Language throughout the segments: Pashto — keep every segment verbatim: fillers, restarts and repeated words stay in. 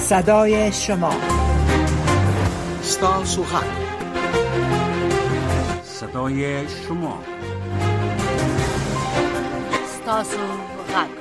صدای شما ستاسو حق صدای شما ستاسو حق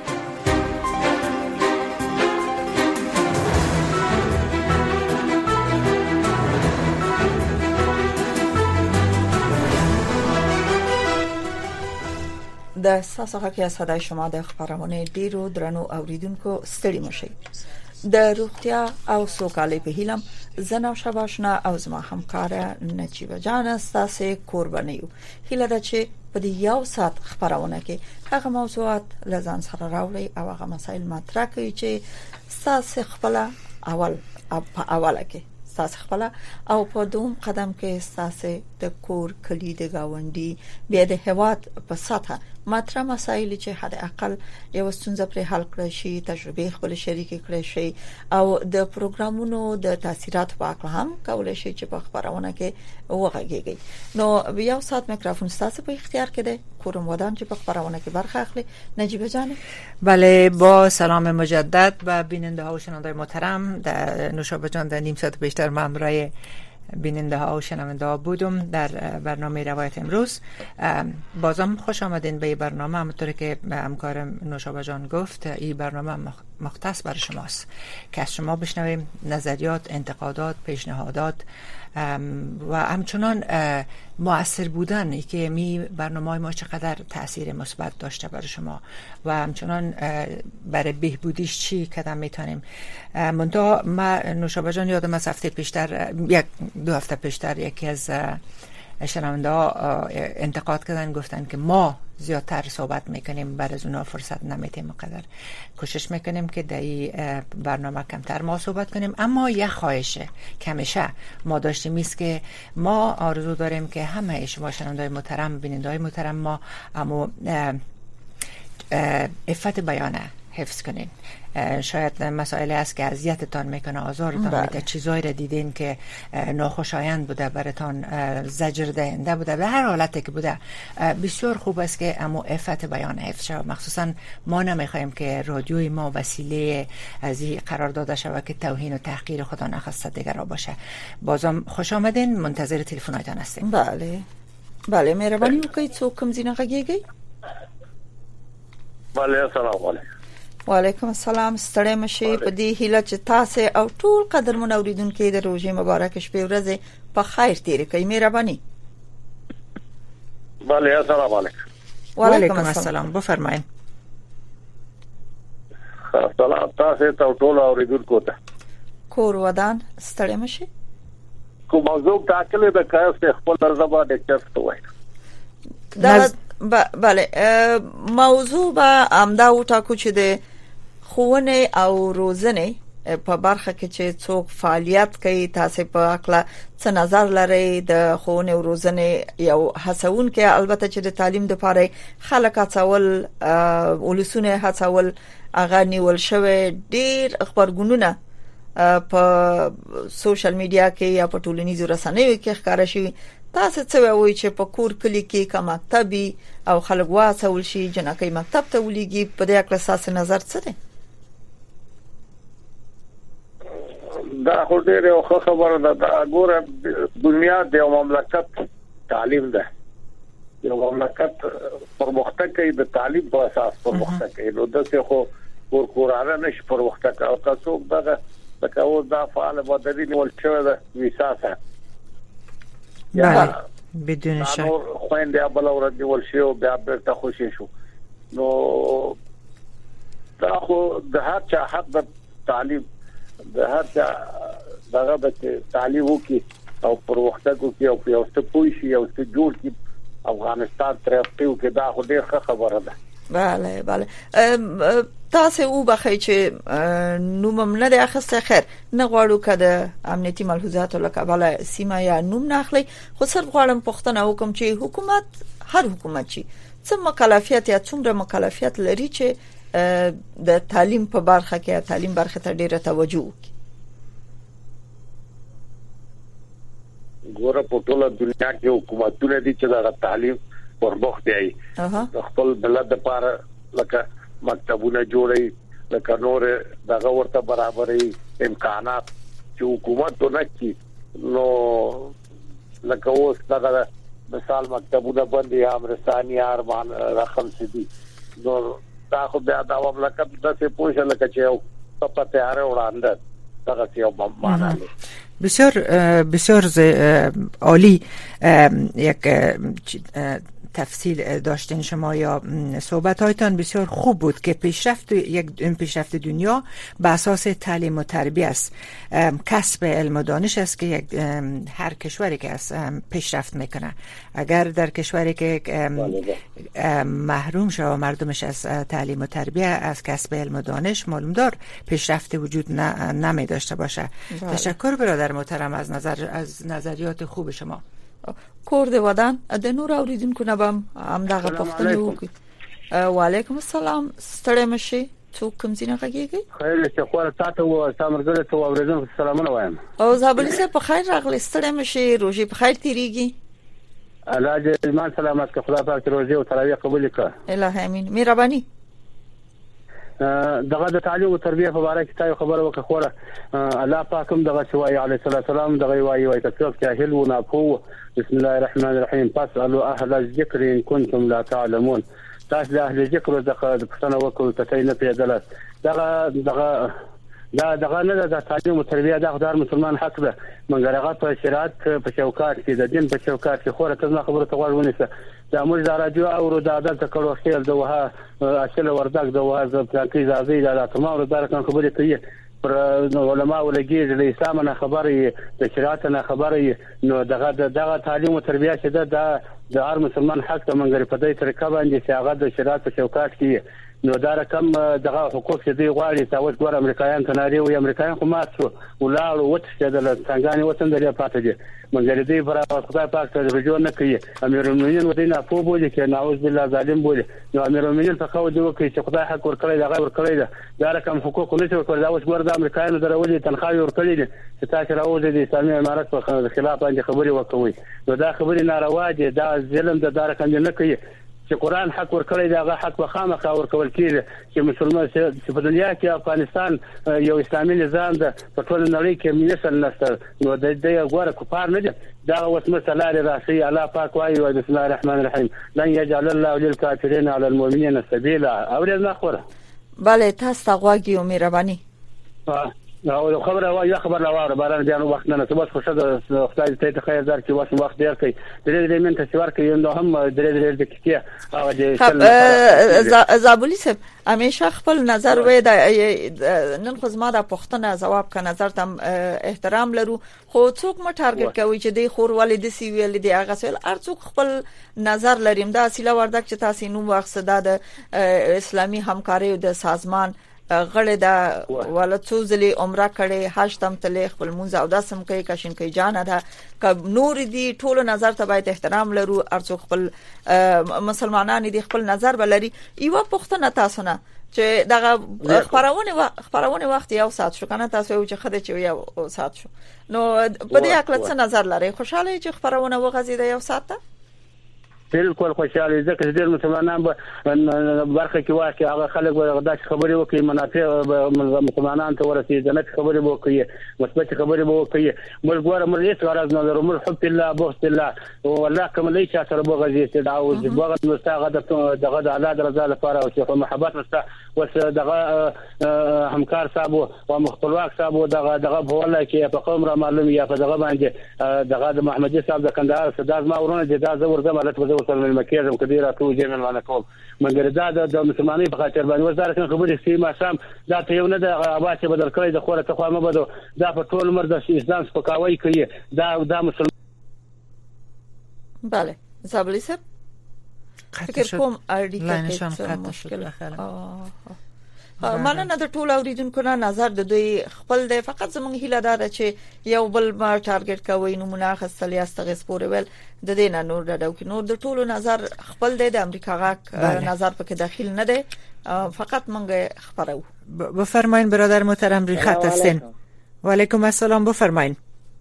د ستاسو حق یا صدای شما د خبرونه ډیرو درنو اوریدونکو ستړي مشي د روغتیا او سوکالۍ په هیلم زنا شباشنا او زما همکار نجیبه جان ستاسو قربانیو هیله ده چې په دې یو سات خبرونه کې هغه موضوعات لزان سره راوړي او هغه مسایل مطرح کوي چې ستاسو خپل اول په اوله کې ستاسو خپل او په دوم قدم کې ستاسو د کور کلی د گاونډي بیا د هواد په سطح مطرح مسایل چې حد اقل یو ستونزه پر حل کړی شي تجربه خپل شریک کړی شي او د پروګرامونو د تاثیرات په اړه هم کولای شي چې په خبرونه کې وغږیږي. نو یو سات میکروفون ستاسو په اختیار کې ده. کوم ودان چې په خبرونه کې برخه اخلي. نجیبه جان. بله، با سلام مجدد به بیننده ها و شنونده محترم. در نوشابه جان در نیم ساعت بیشتر من برای بیننده ها و شنونده ها بودم در برنامه روایت امروز. بازم خوش آمدین به این برنامه. همونطور که همکارم نوشابه جان گفت، این برنامه مختص برای شماست که از شما بشنویم نظریات، انتقادات، پیشنهادات و همچنان مؤثر بودن ای که می برنامه ما چقدر تأثیر مثبت داشته برای شما و همچنان برای بهبودیش چی قدم میتونیم. منتها ما نوشابه جان یادم از هفته پیشتر یک دو هفته پیشتر یکی از شنونده ها انتقاد کردن، گفتن که ما زیادتر صحبت میکنیم، بر از اونا فرصت نمیتیم. مقدر کوشش میکنیم که در این برنامه کمتر ما صحبت کنیم، اما یک خواهشه کمشه ما داشتیم است که ما آرزو داریم که همه شما شنونده‌های محترم، بیننده‌های محترم ما اما عفت بیانه حفظ کنین. شاید مسائلی است که اذیتتان میکنه، آزارتان میده، چیزایی را دیدین که ناخوشایند بوده، براتان زجر دهنده بوده، به هر حالتی که بوده، بسیار خوب است که اما عفت بیان حفظ شود. مخصوصا ما نمیخوایم که رادیوی ما وسیله از این قرار داده شود که توهین و تحقیر خدا نخواسته دیگر را باشه. بازم خوش آمدین، منتظر تلفن‌هایتان هستیم. بله بله، مهربانی وکړئ. څوک کوم ځای نه غږیږي؟ بله، السلام علیکم. وعلیکم السلام. ستړی مشي په دې هیله چې تاسو او ټول قدرمن اوریدونکو د روزې مبارک شپه ورځ په خیر تیر کړئ. مهرباني. بله، السلام علیکم. وعلیکم السلام. بفرمایئ. سلام تاسو ته ټول اوریدونکو ته. کور ودان ستړی مشي. کوم موضوع تاکل د کاس خپل درځه د چفت وای. دا بله، موضوع به امدا وټاکو چې د خوونه او روزنه په برخه کې چې څوک فعالیت کوي، تاسو په اړه څه نظر لرئ؟ د خوونه او روزنه یو هڅون کې البته چې د تعلیم د لپاره خلک هڅول، ولسونه هڅول، هغه نیول شوی ډیر خبرګونونه په سوشل میډیا کې یا په ټولنیزو رسنیو کې ښکارا شي. تاسو څه وایئ چې په کور کلی کې کوم مکتبي او خلک واسول شي جنکې مکتب ته ولېږي؟ په دې اړه اساس نظر څه دی؟ دا خو ډېر یو خبره ده. دا ګوره دنیا د یو مملکت تعلیم ده. یو مملکت پرمختګ کوي د تعلیم په اساس پرمختګ کوي. نو دغه خو کور کورانه نشي پرمختګ او تاسو دغه دغه او دا فعال مدري نیول شوی ده وساسه. بله، بدون شک. نو خويندې ابل اورد نیول شي او بیا بیرته خوشی شو. نو دا خو د هر چا حق د تعلیم، د هر چا دغه د تعلیم وکي او پرمختګ وکي او په اوسه پوي شي او څه جوړ کی افغانستان ترقیو کې. دا خو ډېر ښه خبره ده. بله بله. تاسو او بخی چې نوم نه د اخسته خیر نه غواړو که د امنیتي ملحوظاتو له کبله سیمه یا نوم نه اخلي، خو صرف غواړم پوښتنه وکم چې حکومت، هر حکومت چې څه مکلفیت یا څومره مکلفیت لري چې د تعلیم په برخه کې، تعلیم برخه ته ډیره توجه وکړي؟ ګوره په ټوله دنیا کې حکومتونه دي چې د تعلیم پرمخ دی. خپل بلد لپاره لکه مکتبونه جوړي لکه نور دغه ورته برابرې امکانات چې حکومت ونکړي نو لکه اوس دغه مثال مکتبونه باندې امرستاني ارمان رقم سدي نو دا خو بیا د مملکت د څه پوښتنه لکه چې یو په تیار وړاندې دغه یو معنا بسیار بسیار عالی. یک تفصیل داشتین شما یا صحبت هایتان بسیار خوب بود که پیشرفت یک پیشرفت دنیا به اساس تعلیم و تربیت است. کسب علم و دانش است که یک هر کشوری که است پیشرفت میکنه. اگر در کشوری که محروم شده مردمش از تعلیم و تربیت از کسب علم و دانش معلوم دار پیشرفت وجود نمی داشته باشه. بله. تشکر برادر محترم از نظر از نظریات خوب شما. کور د ودان د نور اوریدونکو نه بم هم دغه پښتنه وکي. وعلیکم السلام ستړی مشي څوک کوم ځینه غږیږي؟ خیر شه خو تاسو او سامرګل ته اوریدونکو سلامونه وایم. او زابلی سه په خیر راغلی ستړی مشي روزي په خیر تیریږي. الله دې ایمان سلامت که خدای پاک روزي او تراویح قبول کړه. الهی امین. مهرباني. دغه د تعلیم او تربیه په اړه کې تاسو خبره وکړه خوره الله پاکم دغه شوای علی السلام دغه وایي وایي تاسو جاهل و ناپوه. بسم الله الرحمن الرحیم. فاسالوا اهل الذکر ان کنتم لا تعلمون. تاسو د اهل ذکر دغه پښتنه وکړو ته نه پیدل دغه دغه دا دغه نه د تعلیم او تربیه د خدای مسلمان حق ده مګر هغه په شریعت په چوکاټ کې د دین په چوکاټ کې خوره ته خبره ته غوړ ونیسه. د موږ د راډیو او د عدالت کړو خیل د وها اصل وردک د وها د پلاکي ځای د تمام د درکان خبرې کوي پر علماء ولګي د اسلام نه خبرې د شریعت نه خبرې نو دغه دغه تعلیم او تربیه چې د د هر مسلمان حق ته مګر په دې طریقه باندې چې هغه د شریعت په چوکاټ کې نو دا رقم دغه حقوق چې دی غواړي تاسو ګور امریکایان ته ناري او امریکایان خو مات شو ولاړ وڅ د څنګه وطن دریا پاتې دي مګر دې پر خدای پاک ته رجوع نه کوي. امیر المؤمنین ودینا په بوله کې نعوذ بالله ظالم بوله نو امیر المؤمنین په خو دی وکړي چې خدای حق ورکړي دا غیر ورکړي دا رقم حقوق نه ورکړي دا اوس ګور د امریکایانو درولې تنخواه ورکړي دي چې تاسو راوځي د اسلامي امارات په خلاف باندې خبري وکوي نو دا خبري ناروا دي دا ظلم د دار کم نه کوي چې قران حق ورکړی دا حق به خامخا ورکول کیږي چې مسلمان چې په دنیا کې افغانستان یو اسلامي نظام ده په ټول نړۍ کې مثال نشته نو د دې غوړه کفار نه دي دا اوس مسله راسي الله پاک وايي بسم الله الرحمن الرحیم لن يجعل الله للكافرين على المؤمنين سبيلا او نه خوره. بله تاسو غواګي او مهرباني. او خبره وایي خبر لا واره باران دیانو وخت نه څه بس خوشاله خدای دې ته خیر درکړي واسه وخت ډیر کوي درې درې منټه چې ورکړي نو هم درې درې دقیقې هغه دې زابلی صاحب همیشه خپل نظر وې د نن خو زما د پښتنه جواب کا نظر تم احترام لرو خو څوک ما ټارګټ کوي چې د خور والد سی ویل دی هغه سوال ار څوک خپل نظر لریم دا اصله وردک چې تاسو نو مقصد د اسلامي همکاري د سازمان غړې دا ولڅوزلي عمره کړي حج تم تل خپل مونږ او داسم کوي کشن کوي جان ده ک نور دي ټولو نظر ته باید احترام لرو ارڅو خپل مسلمانان دي خپل نظر بلري یو پښتنه تاسو نه چې دغه خبرونه خبرونه وخت یو ساعت شو کنه تاسو چې خدای چې یو ساعت شو نو په دې اکل څه نظر لري خوشاله چې خبرونه وغځي د یو ساعت بالکل خوشاله ځکه چې ډېر مسلمانان به برخه کې واکې هغه خلک ورغدا خبرې وکړي منافع مسلمانان ته ورسي جنت خبرې وکړي مثبت خبرې وکړي موږ ګوره موږ هیڅ غرض نه لرو موږ حب الله بغض الله والله کوم لای چې سره بغض یې دعوه بغض مستغه دغه د الله رضا لپاره او چې محبت مستا وس دغه همکار صاحب او مختلواک صاحب دغه دغه بوله کې په قوم را معلوم یا په دغه باندې دغه د محمدي صاحب د کندهار صداز ما ورونه د دا زور زمالت وصل من مکیزم کبیره تو جمع معنا کوم مګر دا د مسلمانۍ په خاطر باندې وزاره کوم خبرې سي ما سم دا ته یو نه د اباچه بدل کړی د خوره ته خو ما بده دا په ټول مرد اسلام سپکاوي کوي دا دا مسلمان. بله زابلی صاحب فکر کوم اړیکه کې مشکل مننه د ټول اوریدونکو نه نظر د دوی خپل دی فقط زموږ هیله ده چې یو بل ما ټارګټ کوي نو مناخصل یا استغیث پورول د دې نه نور د دوی نور د ټولو نظر خپل دی د امریکا غاک نظر پکې داخل نه دی فقط مونږ خبرو. بفرمایین برادر محترم روی خط هستین. و علیکم السلام بفرمایین.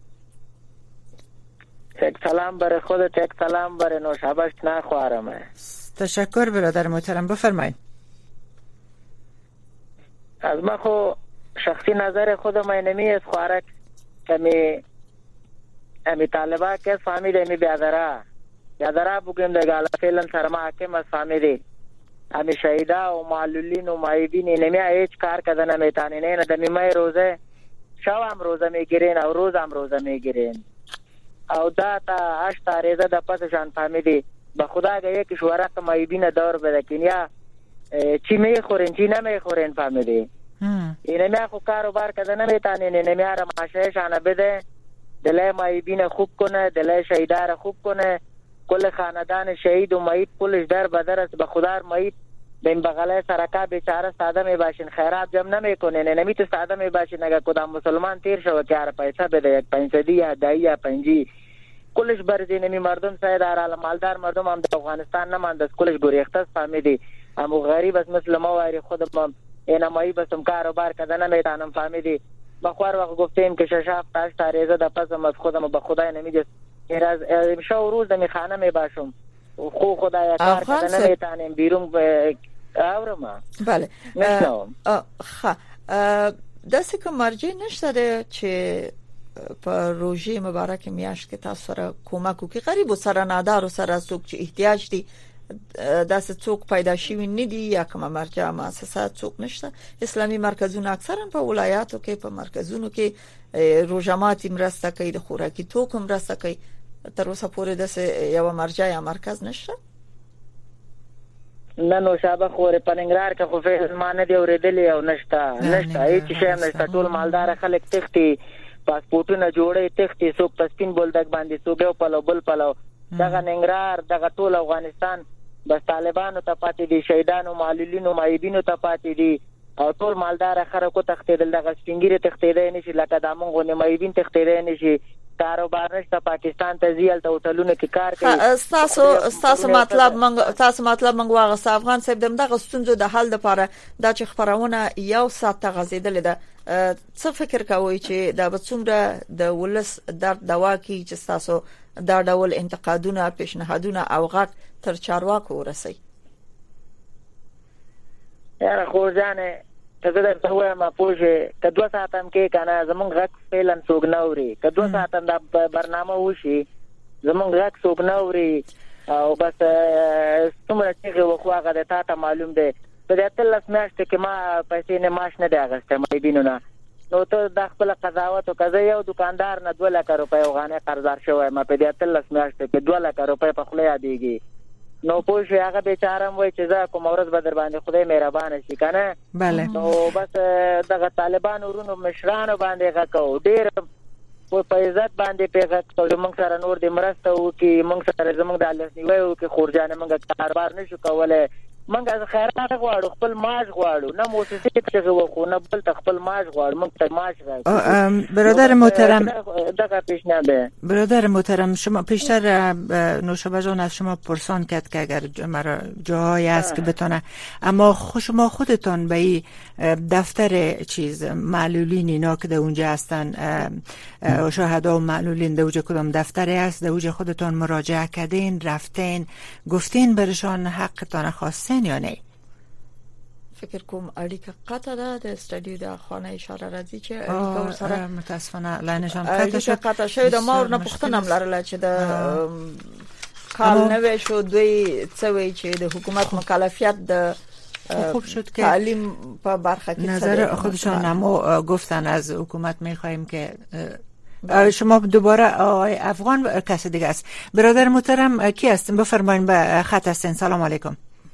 یک سلام برای خودت یک سلام برای نوشابه نخوارم. تشکر برادر محترم بفرمایین. از ما خو شخصی نظر خودم اینمی است خوارک کمی امی طالبا که فهمیده امی بیادرا بیادرا بگیم دگالا فعلا سرما حکم از فهمیده امی شهیده و معلولین و معیبین اینمی هیچ کار کدن نمیتانی نه دمی مای روزه شو هم روزه میگیرین او روز هم روزه میگیرین او دا تا هشتا ریزه دا پسشان فهمیده به خدا اگه یکیش ورق معیبین دور بده کنیا چی میخورین چی نمیخورین فهمیده اینمی خو کاروبار کده نمیتانین اینمی را معاشهشان بده دلای معیبین خوب کنه دلای شهیدار خوب کنه کل خاندان شهید و معیب کلش در بدر است به خدا معیب به این بغله سرکا بیچاره ساده می باشین خیرات جمع نمیکنین اینمی تو ساده می باشین اگه کدام مسلمان تیر شو که ار پیسه بده یک پنجصدی یا دهی یا پنجی کلش برزی نمی مردم سایدار مالدار مردم هم در افغانستان نماند است کلش گریخته است فهمیدی امو غریب است مثل ما واری خودم اینمایی بسم کاروبار کده نمیتانم فهمیدی بخوار وقت گفتیم که ششاف تاش تاریزه دا پسم از خودم و به خدای نمیجست از شو روز دمی خانه می باشم خو خدای کار کده نمیتانیم بیرون آورم بله خواه دستی که مرجع نشده چه په روژه مبارک میاشت کې تاسو سره کومک وکړي غریب سره نادار سره څوک چې احتیاج دي داسې څوک پیدا شوی نه دي یا کومه مرجع مؤسسات څوک نشته اسلامي مرکزونه اکثرا په ولایاتو کې په مرکزونو کې روزمات مرسته کوي د خوراکي توکو مرسته کوي تر اوسه پورې داسې یو مرجع یا مرکز نشته نه نو شابه خورې پننګرار کې خو فعل ما نه دی اورېدلې او نشته نشته هیڅ شی نشته ټول مالدار خلک تختی پاسپورتونه جوړې تختی څوک پسپین بولدک باندې څوک یو پلو بل پلو دغه ننګرهار دغه ټول افغانستان بس طالبانو ته پاتې دي شهیدانو معلولینو معیبینو ته پاتې دي او ټول مالدار خلکو تختیدل دغه سپینګری تختیدل نشي لکه د مونږ نه معیبین تختیدل نشي کاروبار نشته پاکستان ته زیل ته هوټلونو کې کار کوي تاسو تاسو مطلب منګ تاسو مطلب منګ واغ افغان صاحب دغه ستونزو د حل لپاره د چ خبرونه یو ساعت غزیدل ده څه فکر کوي چې دا به څومره د ولس درد دوا کی چې تاسو دا ډول انتقادونه پیشنهادونه او غږ تر چارواکو ورسي یاره خو ځانه ته درته وایم پوجي که دوه ساعتم کې کنه زمونږ غږ فعلا څوک نه اوري که دوه ساعتم د برنامه وشي زمونږ غږ څوک نه اوري او بس څومره چې وخو هغه د تا ته معلوم دی په دې اتلس میاشتې کې ما پیسې نه ماش نه دی اغسته مې بینونه نو ته د خپل قضاوت او کزه یو دکاندار نه دوه لک روپۍ وغانه قرضدار شوی ما په دې اتلس میاشتې کې دوه لک روپۍ په خله یادېږي نو پوه هغه بیچاره وای چې زه کوم ورځ بدر باندې خدای مهربان شي کنه بله نو بس دغه طالبان ورونو مشرانو باندې غکاو ډیر په عزت باندې پیغه ټول موږ سره نور د مرسته وو کې موږ سره زموږ د الله نیوي وو کې خورجانه موږ کاروبار نشو کولای موږ از خیرات غواړو خپل معاش غواړو نه موسسې څخه وخو نه بل خپل معاش غواړو موږ ته معاش راځي برادر محترم دغه پیشنهاد برادر محترم شما پیشتر نوشابه جان از شما پرسان کرد که اگر مرا جاهایی هست که بتونه اما شما خودتان به این دفتر چیز معلولین اینا که در اونجا هستن شهدا و معلولین در اونجا کدام دفتری هست در اونجا خودتان مراجعه کردین رفتین گفتین برشان حقتان خواستین یا نه؟ فکر کوم اړیکه قطع ده د استادیو د خانه اشاره راځي چې اړیکه سره متاسفانه لاینشان قطع شد قطع شوی د ما ورنه پښتنم لرله چې د کال نوې شو دوی څوي چې د حکومت مکلفیت د خوب شد که تعلیم په برخه کې نظر خودشان اما گفتن از حکومت میخوایم که شما دوباره آقای افغان کسی دیگه است. برادر محترم کی هستین؟ بفرمایید به خط هستین. سلام علیکم.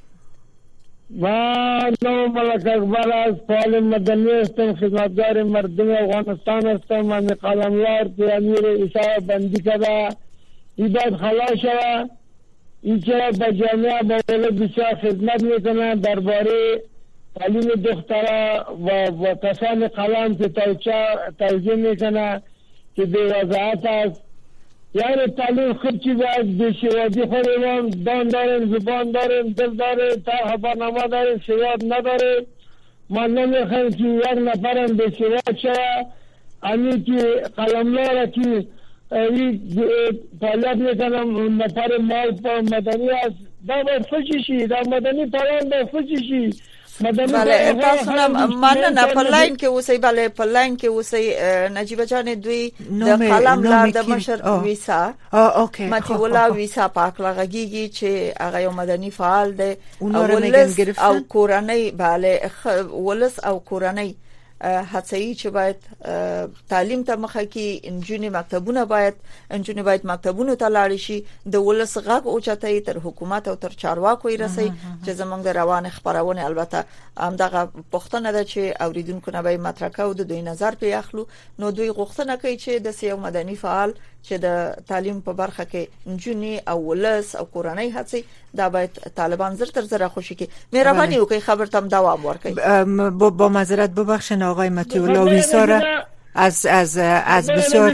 من نو ملک اکبر از فعال مدنی هستم، خدمتگار مردم افغانستان هستم. من قلموار که امیر عیسی بندی کرده ای باید خلاص شود. این چرا به جامعه باید بسیار خدمت میکنه درباره تعلیم دختره و, و کسان قلم که توجیه میکنه که به وضاحت است. یعنی تعلیم خود چیز از بیشوادی خوریم، دان داریم، زبان داریم، دل داریم، تا خبرنامه داریم، شواد نداریم. من نمیخوایم که یک نفرم بیشواد شود. امی که قلمدار که فعالیت میکنم نفر مال مدنی است، دا باید فچشی، دا مدنی پران باید فچشی. بله تاسو نه مننه په لاین کې اوسئ بله په لاین کې اوسئ نجیبه جان دوی د قلم لار د مشر ویسا ماتي ولا ویسا پاک لغږیږي چې هغه یو مدني فعال دی او کورنۍ بله ولس او کورنۍ هڅوي چې باید تعلیم ته مخه کې انجونی مکتبونه باید انجونی باید مکتبونو ته لاړ شي د ولس غږ اوچتای تر حکومت او تر چارواکو یې رسي چې زمونږ د روان خبرونه البته همدغه پښتنه ده چې اوریدونکو نه به مطرح کو د دوی نظر په اخلو نو دوی غوښتنه کوي چې د سیو مدني فعال چې د تعلیم په برخه کې انجونی او ولس او کورنۍ هڅي دا باید طالبان زر تر زر خوشي کې مهرباني وکړي خبر تم دوام ورکړي با معذرت ببخشن آقای متی الله ویسا از از از بسیار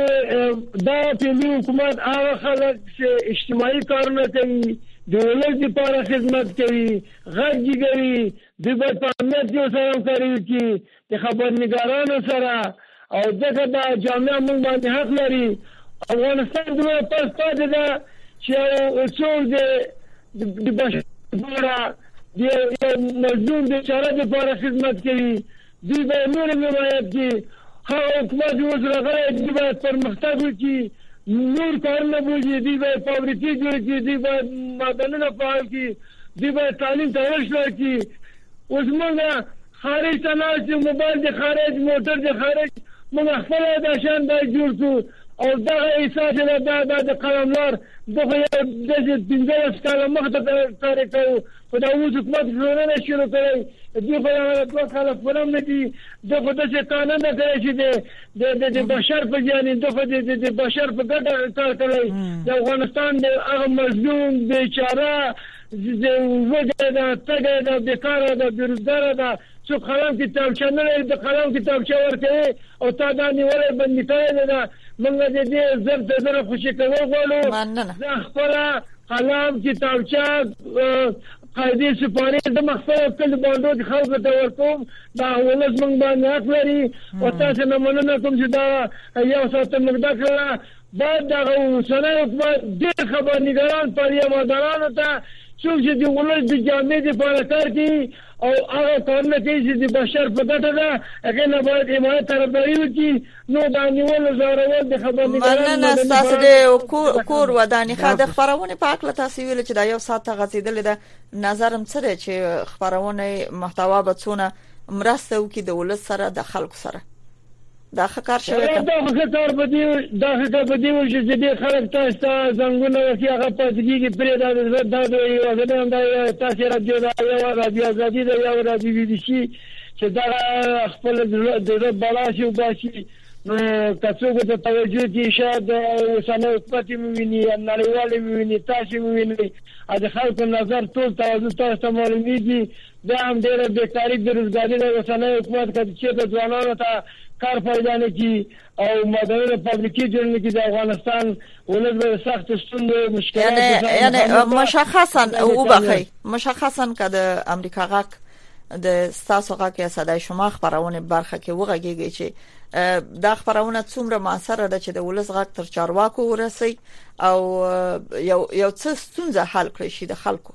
دا پیلی حکومت هغه خلک چې اجتماعي کارونه کوي د ولس لپاره خدمت کوي غږ کوي د پامنیت یو سره کوي چې د خبرنګارانو سره او دغه د جامعه موږ باندې حق لري افغانستان دغه پس پاتې ده چې څو د بشر لپاره د مظلوم د چاره لپاره خدمت کوي دوی به نور حمایت کوي هغه حکومت اوس راغلی دوی باید پرمختګ وکړي نور کارونه بوځي دوی باید فابریکې جوړې کړي دوی باید معدنونه فعال کړي دوی باید تعلیم ته ورشل کړي اوس موږ خارج ته ناست یو موبایل د خارج موټر د خارج موږ خپل د شان د جوړ کړو او دغه احساس د د قلمدار دغه د پنځه کاله مخته کار کوي په دا اوس حکومت ژوند نه شروع کړی دوی په دوه کاله فلم نه دي دغه د قانون نه کوي چې د د بشر په ځانې دغه د بشر په ګټه کار کوي د افغانستان د هغه مظلوم بیچاره د وګړو د تګ د بیکاره د بیروزګاره د څو قلم کتابچه نه لري د قلم کتابچه ورته او تا دا نیولې باندې کړی ده موږ د دې زر د زر خوشي کوو غواړو زه خپل قلم کتابچه قاعده سپاره د مخفي کل باندې خلکو ته ورکوم دا ولز موږ باندې حق لري او تاسو نه مننه کوم چې دا یو ساعت مقدار کړه بعد دا سره حکومت ډېر خبرنګاران پریا مدارانو ته څوک چې د ولز د جامعې لپاره کار کوي او هغه کارونه کوي چې د بشر په ګټه ده هغه نه باید حمایت طرفداري وکړي نو دا نیول زارول د خبرنګارانو مننه تاسو د کور وداني خاطر خبرونه په اړه تاسو ویل چې دا یو ساعت غځیدل ده نظرم سره چې خبرونه محتوا به څونه مرسته وکړي د ولز سره د خلکو سره دا ښکار شوی دا ښکار به دی دا ښکار به دی چې دې خلک تاسو زنګونه وکي هغه پاتېږي پرې دا دا یو غوډه دا تاسو راځي دا یو راځي ازادي دا یو راځي بي بي سي چې دا خپل د بلاشي او باشي نو تاسو ته توجه دي شاید وسانه حکومت مویني نړیوال مویني تاسو مویني د خلکو نظر ټول تاسو ته معلومیږي دا هم ډېر بیکاری د روزګاری د وسانه حکومت کې چې ځوانانو ته کار پیدا نه کی او مدني فابریکې جوړول کی د افغانستان ولز به سخت ستونزې مشکلات یعنی یعنی مشخصا او بخي مشخصا که د امریکا غاک د تاسو غاک یا صداي شما خبرونه برخه کې وغږیږي چې دا خبرونه څومره موثر ده چې د ولز غاک تر چارواکو ورسي او یو یو څه ستونزه حل کړی شي د خلکو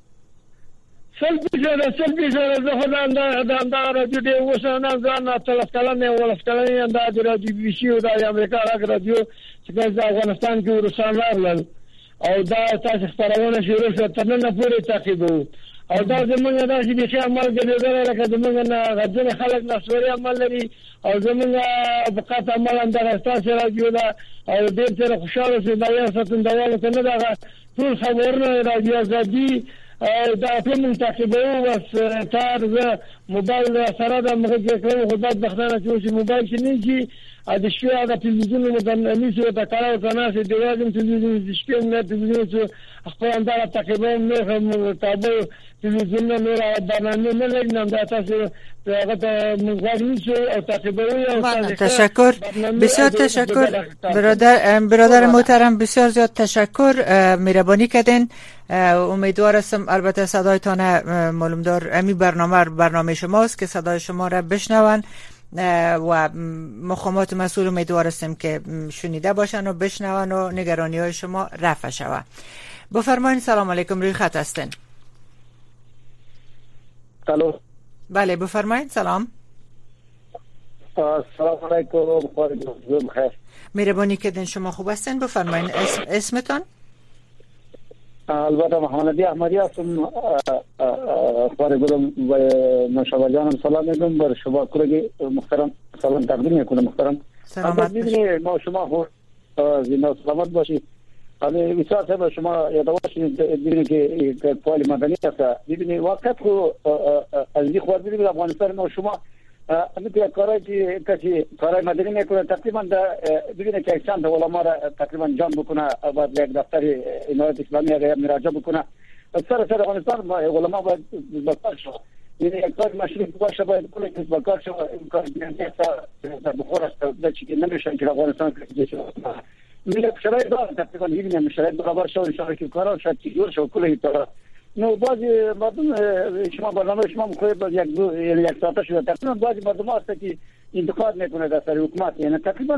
سلبي جوړه سلبي جوړه زه خدای دا دا دا راځي د وسانه ځان تلف کلمه ولا کلمه دا د راځي بي سي او د امریکا راځي چې د افغانستان کې ورسان لرل او دا تاسو خبرونه شروع شو تر نن پورې تعقیبو او دا زمونږ د شي عمل ګرځول لکه زمونږ نه غځنه خلک نسوري عمل لري او زمونږ بقات عمل اندر تاسو راځي دا او ډېر سره خوشاله شو دا یو ستون دا کنه دا ټول خبرونه راځي ازادي دا ټول تعقیبو بس تار زه موبایل سره د مخکې کړو خو بعد بختانه چې موبایل شي نه شي د شپې د تلویزیون مدني شو د کارو کنه چې د وازم تلویزیون د شپې نه تلویزیون خپل اندار تعقیبو نه هم تابو تلویزیون نه نور برنامه نه لګنم دا تاسو هغه مغواړی شو او تعقیبو او تشکر بسیار تشکر برادر برادر محترم بسیار زیاد تشکر مهربانی کردین امیدوار هستم البته صدایتان معلوم دار امی برنامه برنامه شماست که صدای شما را بشنون و مقامات مسئول امیدوار هستیم که شنیده باشن و بشنون و نگرانی های شما رفع شود. بفرمایید. سلام علیکم، روی خط هستین. الو بله بفرمایید. سلام. سلام علیکم. بخیر. مهربانی کردین. شما خوب هستین؟ بفرمایید اسم اسمتون؟ البته محمدی احمدی هستم. خارجم و نوشابه جانم سلام میگم بر شما کلی محترم سلام تقدیم میکنم. محترم سلامت باشید. ما شما خو زنده سلامت باشید. حالا وساط به شما یادواشید ببینید که فعال مدنی است. ببینید وقت خو از این خبر ببینید افغانستان ما شما میگه کاری که کسی کارای مدنی میکنه تقریبا ببینید که چند علما را تقریبا جمع بکنه بعد یک دفتر عنایت اسلامی را مراجعه بکنه سر سر افغانستان علما باید بکار شد. یعنی یک کار مشروع باشه باید کلی کس بکار شد. این کار بیانیه در بخور است در چی که نمیشن که افغانستان کسی شد. میگه شرایط داره تقریبا ببینیم شرایط برابر شد انشاءالله که کارا شد چی جور شد کلی طرف. نو بعضی مردم شما برنامه شما مخاطب یک دو یک ساعت شده تقریبا بعضی مردم هست که انتقاد میکنه در سر حکومت. یعنی تقریبا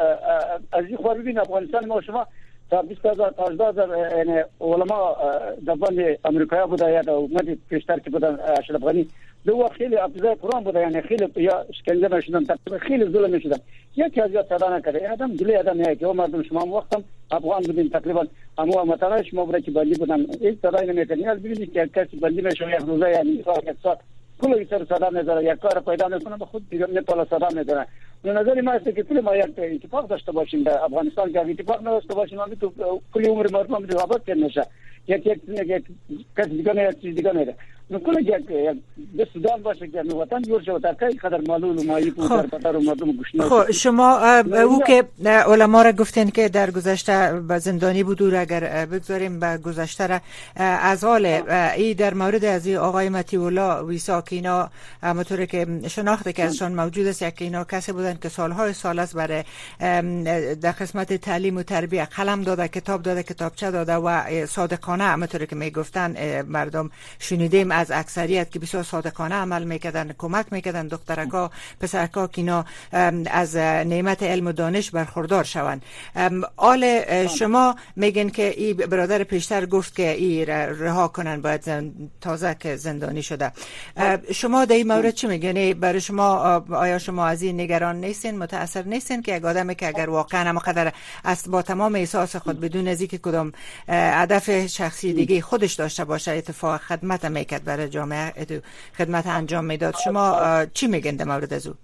از این خبر ببین افغانستان ما شما تا بیست هزار تا هجده هزار یعنی علما در بند امریکایی بوده یا در حکومت پیشتر که بودن اشرف غنی دو وقت خیلی ابتدای قرآن بوده. یعنی خیلی یا شکنجه میشدن تقریبا خیلی ظلم میشدن. یکی از یاد صدا نکرده آدم دلی آدم نه که مردم شما وقتم افغان بودین تقریبا اما مثلا شما برای که بندی بودن این صدای نمیکنید. از ببینید که کسی بندی میشه یک روزه یعنی یک ساعت کلی سر صدا میذاره یک کار پیدا میکنه به خود دیگه نپالا صدا میذاره. به نظر من است که کلی ما یک اتفاق داشته باشیم در افغانستان که اتفاق نداشته باشیم ما تو کلی عمر مردم میتونه آباد کنه نشه یک یک کسی دیگه نه چیز دیگه نه. نکول یک به سودان باشه که وطن جور شد تا کی قدر معلول و مایی پودر پدر و مردم گوشنه. خب شما او که علما را گفتین که در گذشته به زندانی بود و اگر بگذاریم به گذشته را از حال ای در مورد از آقای مطیع الله ویسا که اینا همونطوری که شناخته که ازشان موجود است که اینا کسی بودن که سالهای سال است برای در قسمت تعلیم و تربیت قلم داده کتاب داده کتابچه داده و صادقانه همونطوری که میگفتن مردم شنیدیم از اکثریت که بسیار صادقانه عمل میکردن کمک میکردن دخترکا پسرکا که اینا از نعمت علم و دانش برخوردار شوند. آل شما میگن که این برادر پیشتر گفت که این رها کنن باید زند... تازه که زندانی شده. شما در این مورد چی میگن؟ برای شما آیا شما از این نگران نیستین متاثر نیستین که یک آدمی که اگر واقعا هم قدر است با تمام احساس خود بدون از اینکه کدام هدف شخصی دیگه خودش داشته باشه اتفاق خدمت میکرد برای جامعه خدمت انجام میداد، شما چی میگن در مورد از او؟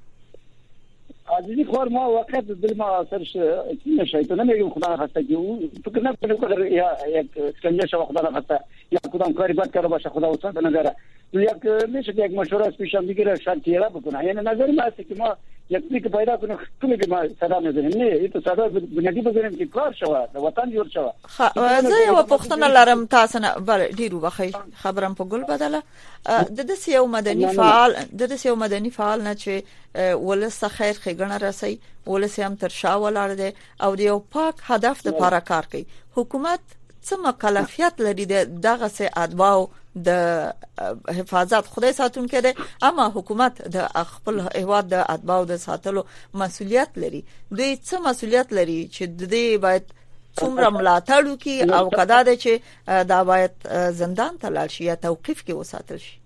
عزیزی خوار ما وقت دل ما سرش نشه تو نمیگم خدا نخواسته که او تو که نکنه کدر یا یک سکنجه شو خدا نخواسته یا کدام کاری بد کرده باشه خدا وسط نظره یک میشه یک مشوره از پیشم بگیره شرط یه بکنه. یعنی نظر ما است که ما یک چیزی که پیدا کنیم تو میگه ما صدا میزنیم نه این تو صدا بنیادی بزنیم که کار شوه وطن جوړ شوه. زه یو پوښتنه لرم تاسو نه بل ډیرو بخی خبرم په ګل بدله د دې یو مدني فعال د دې یو مدني فعال نه چې ولس خیر خګنه رسي ولس هم تر شا ولاړ دي او د یو پاک هدف لپاره کار کوي. حکومت څه مکلفیت لري دغه سه ادباو د حفاظت خدای ساتون کړي اما حکومت د خپل هیواد د ادباو د ساتلو مسولیت لري. دوی څه مسولیت لري چې د دې باید څومره ملاتړ وکړي او کدا د چې دا باید زندان ته لاړ شي یا توقيف کې وساتل شي.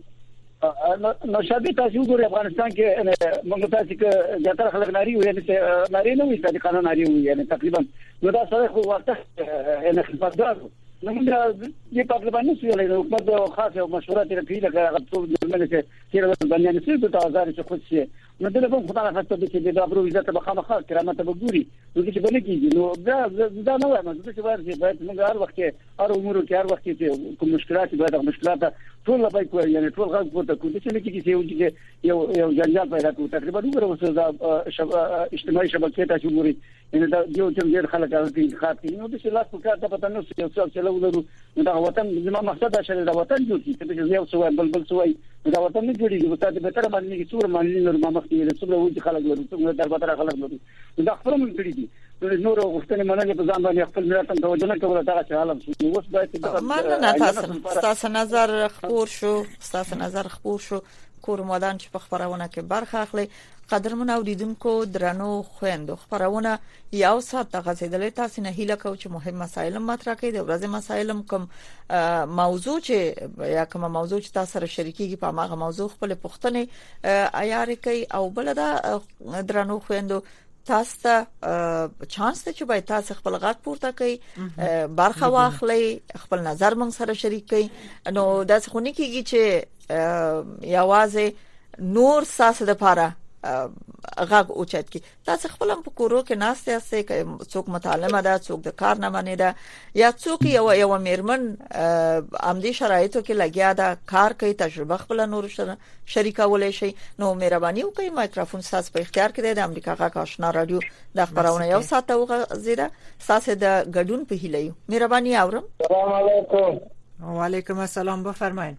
نو شابه تاسو ګورئ افغانستان کې موږ تاسو کې زیاتره خلک ناری وي چې ناری نه وي چې قانون ناری وي یعنی تقریبا نو دا سره خو وخت نه خدمتګار نو موږ یې په اړه باندې سوي له حکومت خاصه مشورات لري لکه غوښتل د چې چې باندې نسي د تازه چې خو شي نو دغه په خدای راځي چې د ابرو عزت په خامخا کرامت به ګوري نو چې بل کېږي نو دا دا نه وایم چې ورته باید موږ هر وخت هر امور کې هر وخت چې کوم مشکلات باید مشکلات ټول به کوي یعنی ټول غږ پورته کوي چې لکه چې یو یو جنجال پیدا کوي تقریبا وګورئ دا اجتماعي شبکې ته چې ګوري ان دا یو چې ډېر خلک راځي خاطر نو د شلاس په کار ته پته نو څه څه چلو ورو دا وطن زما مقصد دا چې دا وطن جوړ شي چې یو څه بل بل څه دا وطن نه جوړیږي وساته به تر باندې کې څور باندې نور ما مخکې له څومره وځي خلک ورو څومره در بدر خلک ورو دا خپل من کړی دي نور غوښتنې مننه په ځان باندې خپل ملت ته توجه نه کوله دا چې عالم شي اوس باید مننه تاسو تاسو نظر خبر شو تاسو نظر خبر شو کور مادان چې په خبرونه کې برخه اخلي. قدرمن اوریدونکو درنو خويندو خبرونه یو ساعت غزیدلې تاسو نه هیله کوم چې مهم مسایل مطرح کړئ. د ورځې مسایل کوم موضوع چې یا کوم موضوع چې تاسو سره شریکيږي په هغه موضوع خپل پوښتنې عیار کوي او بل دا درنو خويندو تاسو ته چانس ته چې باید تاسو خپل غږ پورته کړئ برخه واخلئ خپل نظر موږ سره شریک کړئ. نو دا څه خونی کیږي چې یوازې نور ساس د لپاره غږ اوچت کی تاسو خپل په کورو کې ناشته استه کې څوک متعلمه ده څوک د کار نه منی ده یا څوک یو یو میرمن امدي شرایطو کې لګیا ده کار کوي تجربه خپل نور شریکولای شي. نو مهرباني وکړئ مایکروفون تاسو په اختیار کې ده. د امریکا غږ آشنا رادیو د خبرونه یو ساعت وغځیده تاسو د ګډون په هیله یو. مهرباني اورم. السلام علیکم. وعلیکم السلام بفرمایئ.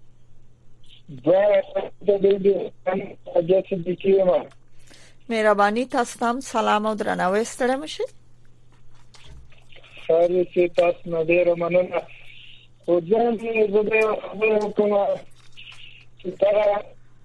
مهرباني تاسو ته سلام او درناوی ستړي مشه. خیر چې تاسو نه ډیر مننه. خو ځان دې زه خبرې کوم چې ترا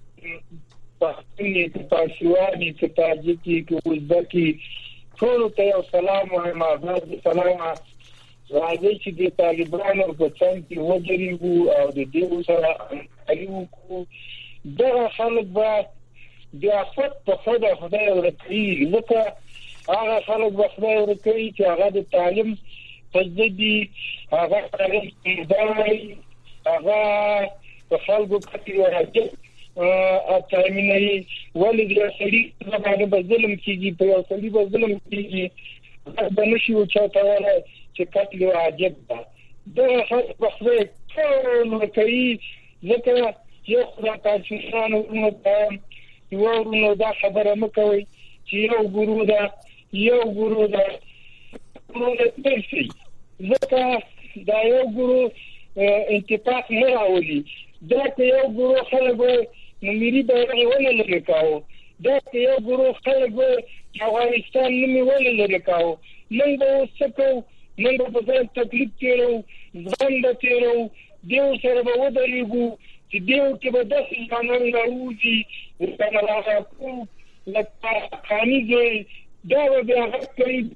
پښتني پښتواني چې تاجیکي کې وزبکی ټول ته یو سلام وایم. ازاد سلام راځي چې د طالبانو په څنګ کې وګړي او د دې سره اړیکو دا خلک به بیا فت په خدای خدای ورکړي. لکه هغه خلک به خدای ورکړي چې هغه د تعلیم تجدیدي هغه تعلیم دی هغه په خلکو کې راځي ا تامیني ولې د سړي باندې به ظلم کیږي په یو سړي به ظلم کیږي دا نشي او چاته ولا چې قتل واجب ده. دا خلک به خدای ټول ورکړي. ځکه یو خدای پاکستان ورته یو نو دا خبره مکوي چې یو ګورو دا یو ګورو دا نو دې شي. ځکه دا یو ګورو انتفاق نه راولي. دا یو ګورو خلک نو مری به ونه لري کاو. دا یو ګورو خلک افغانستان نومي ونه لري کاو. نن به وسکو نن به په تکلیف کېرو ځان به تیرو دیو سره به ودرېږو چې دیو کې به داسې قانون راوځي ورته راغلو لکه خانیږي دا به بیا غږ کوي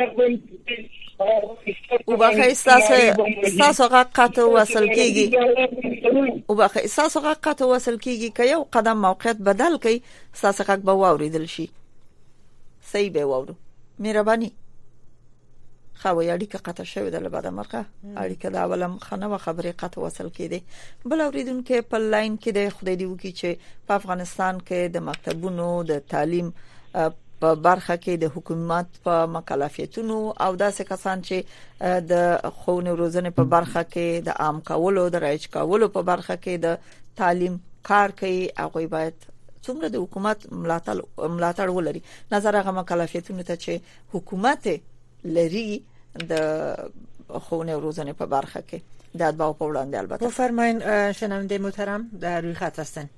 او باخه استاسو غږ قطع وصل کیږي او باخه استاسو غږ قطع وصل کیږي که یو قدم موقعیت بدل کړي استاسو غږ به واوریدل شي. صحیح به واورو. مهرباني خو یادی که قطع شوی د لباده مرکه اړیکه دا ولم خنه خبرې قطع وصل کړي. بل اوریدونکو په لاین کې د خدای دی وکي چې په افغانستان کې د مکتبونو د تعلیم په برخه کې د حکومت په مکلفیتونو او داسې کسان چې د خونې روزنې په برخه کې د عام کولو د رایج کولو په برخه کې د تعلیم کار کوي هغه باید څومره د حکومت ملاتړ ملاتړ ولري. نظر هغه مکلفیتونو ته چې حکومت لري د خونې روزنې په برخه کې د اتباع په وړاندې. البته بفرمایئ شنونده محترم در روی خط هستن.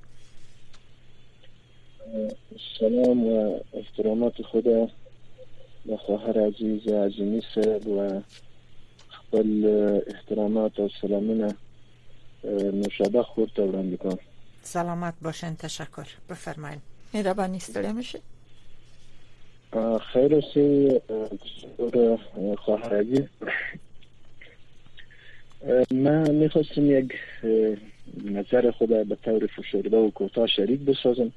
سلام و احترامات خدا و خواهر عزیز عزیمی صاحب و خپل احترامات و سلامونه نوشابه خورد وړاندې کوم. سلامت باشین. تشکر. بفرمایئ. مهرباني ستړي مشه. خیر اوسئ خواهر عزیز. من میخواستم یک نظر خود به طور فشرده و کوتاه شریک بسازم.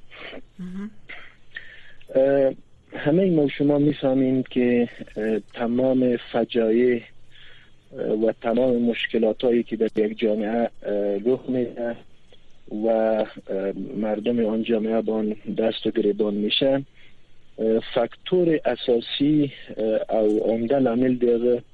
همه ما شما میفهمیم که تمام فجایع و تمام مشکلات هایی که در یک جامعه رخ میده و مردم آن جامعه با آن دست و گریبان میشن فاکتور اساسی او عمده لامل دیگه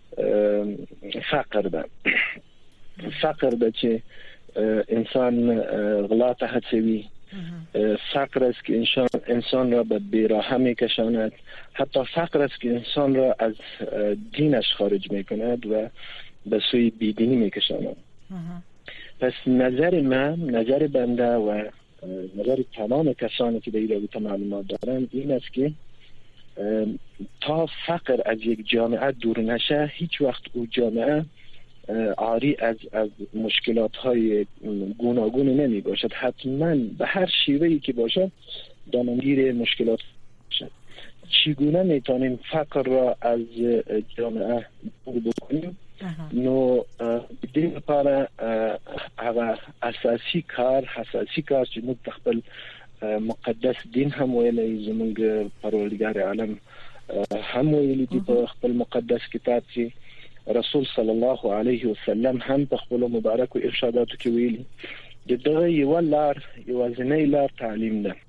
فقر ده. فقر ده چې انسان غلات هڅوي. فقر است که انسان انسان را به بیراهه میکشاند. حتی فقر است که انسان را از دینش خارج میکند و به سوی بیدینی میکشاند. پس نظر من، نظر بنده و نظر تمام کسانی که در این رابطه معلومات دارند این است که تا فقر از یک جامعه دور نشه هیچ وقت او جامعه عاری از از مشکلات های گوناگون نمی باشد. حتما به هر شیوهی که باشد دامنگیر مشکلات باشد. چگونه میتونیم فقر را از جامعه دور بکنیم؟ نو دې لپاره هغه اساسي کار اساسي کار چې موږ خپل مقدس دین هم ویلي، زموږ پروردګار عالم هم ویلي دي په خپل مقدس کتاب کې، رسول صلی الله علیه وسلم هم په خپل مبارک ارشاداتو کې ویلي د دغه یو لار یوازینی لار تعلیم ده.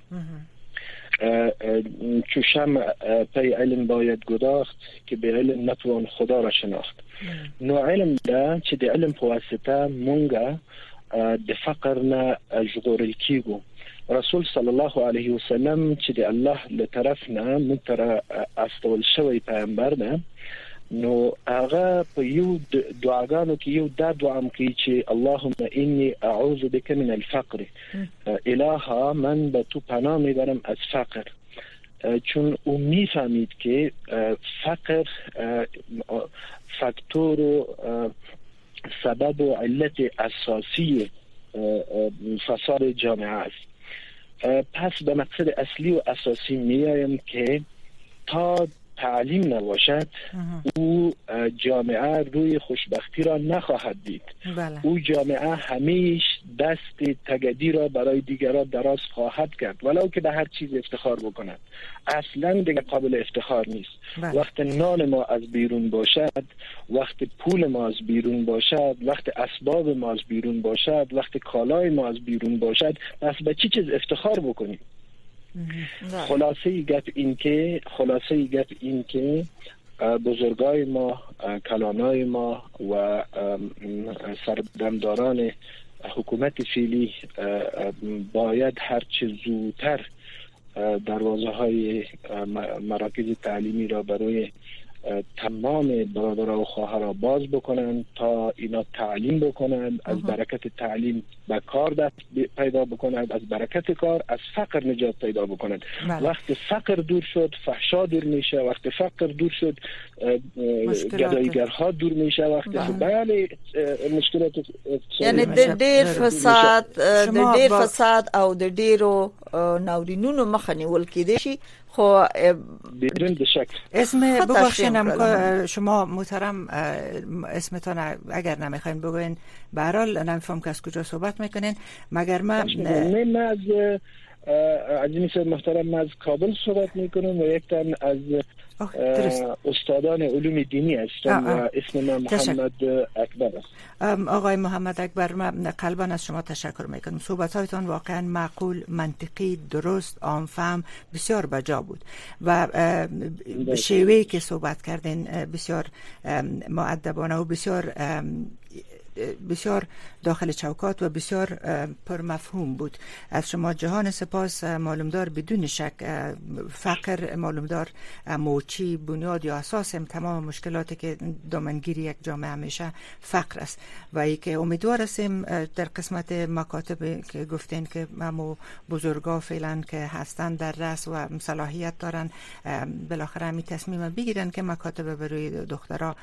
چون شمع پی علم باید گداخت که به علم نتوان خدا را شناخت. نو علم ده چې د علم په واسطه مونږه د فقر نه ژغورل کیږو. رسول صلی الله علیه وسلم چې د الله له طرف نه موږ ته استول شوی پیغمبر ده، نو هغه په یو دعاګانو کې یو دا دعا هم کوي چې اللهم انی اعوذ بک من الفقر، الها من به تو پناه میبرم از فقر. چون او میفهمید که فقر فاکتور و سبب و علت اساسی فساد جامعه است. پس به مقصد اصلی و اساسی میایم که تا تعلیم نباشد او جامعه روی خوشبختی را نخواهد دید. بله. او جامعه همیشه دست تگدی را برای دیگران دراز خواهد کرد، ولو که به هر چیز افتخار بکند. اصلا دیگه قابل افتخار نیست. بله. وقت نان ما از بیرون باشد، وقت پول ما از بیرون باشد، وقت اسباب ما از بیرون باشد، وقت کالای ما از بیرون باشد، پس به چی چیز افتخار بکنیم؟ خلاصه گپ این که خلاصه گپ این که بزرگای ما، کلانای ما و سردمداران حکومت فعلی باید هر چه زودتر دروازه های مراکز تعلیمی را برای تمام برادرها و خواهرها باز بکنن تا اینا تعلیم بکنن، از برکت تعلیم به کار دست پیدا بکنن، از برکت کار از فقر نجات پیدا بکنن. وقت فقر دور شد فحشا دور میشه، وقت فقر دور شد گداییگرها دور میشه، وقت بله مشکلات یعنی د ډیر فساد د ډیر فساد او د ډیرو ناورینونو مخه نیول کېدی شي. خو بدون شک اسم ببخشید شما محترم اسمتون اگر نمیخواین بگوین به هر حال نمیفهم که از کجا صحبت میکنین. مگر من من از عزیزی صاحب محترم از کابل صحبت میکنم و یک تن از استادان علوم دینی هستم و اسم من محمد اکبر است. آقای محمد اکبر، من قلبا از شما تشکر میکنم. صحبت هایتان واقعا معقول، منطقی، درست، عامفهم، بسیار بجا بود و شیوهی که صحبت کردین بسیار مؤدبانه و بسیار بسیار داخل چوکات و بسیار پرمفهوم بود. از شما جهان سپاس. معلومدار بدون شک فقر معلومدار موچی بنیاد یا اساس تمام مشکلاتی که دامنگیری یک جامعه میشه فقر است و ای که امیدوار هستیم در قسمت مکاتب که گفتین که همو بزرگا فعلا که هستن در رأس و صلاحیت دارن بالاخره می تصمیم بگیرن که مکاتب برای دخترها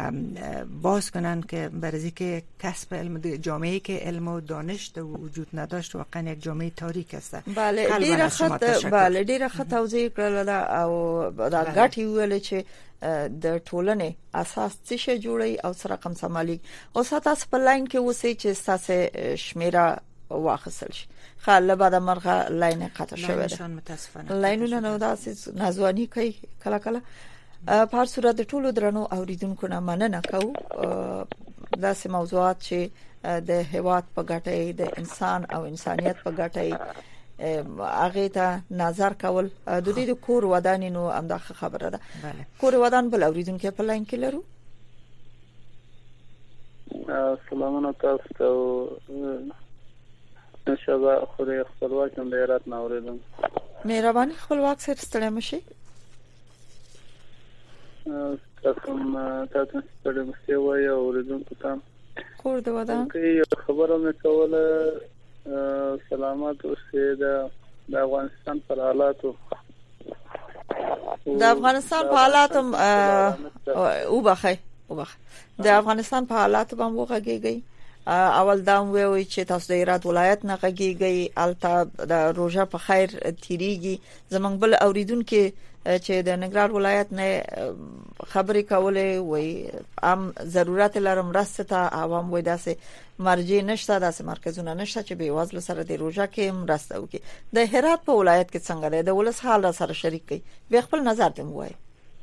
باز کنن که برای که کسب علم جامعه‌ای که علم و دانش وجود نداشت واقعا یک جامعه تاریک است. بله ډیره خط بله ډیره خط توضیح کړل او دا غټي ویل چې د ټولنې اساس څه شي جوړي او سره رقم سمالي او تاسو په لاین کې اوسئ چې تاسو شمیره واخصل شي. خاله بعد مرغه لاین قطع شوه ده لاینونه نو داسې نازوانی کوي کله کله. په هر صورت د ټولو درنو اوریدونکو نه مننه کوم داسې موضوعات چې د هیواد په ګټه د انسان او انسانيت په ګټه هغه ته نظر کول د دې د کور ودان نو امدا خبره ده. کور ودان بل اوریدونکو په لاین کې لرو. سلامونه تاسو ته نشابه خوري خپلواک هم ډیرات نوریدم. مهرباني خپلواک سره ستړي مشي. تاسو هم تاسو ستړي مشي وای اوریدونکو ته کور د ودان کې خبره مې کوله. سلامات اوسئ. د افغانستان پر حالاتو د افغانستان په حالاتو او بخای وبخ د افغانستان په حالات باندې وغږیږي. اول دا وی چې تاسو د هرات ولایت نه غږیږي، الته د روزه په خیر تیریږي. زمنګ بل اوریدونکو چې د ننګرهار ولایت نه خبرې کولې وي ام ضرورت لرم راسته عوام وای داسې مرجع نشته، داسې مرکزونه نشته چې به وازل سره د روزه کې مرسته وکړي. د هرات په ولایت کې څنګه دی؟ د ولس حال را سره شریک کړي، به خپل نظر ته وایي.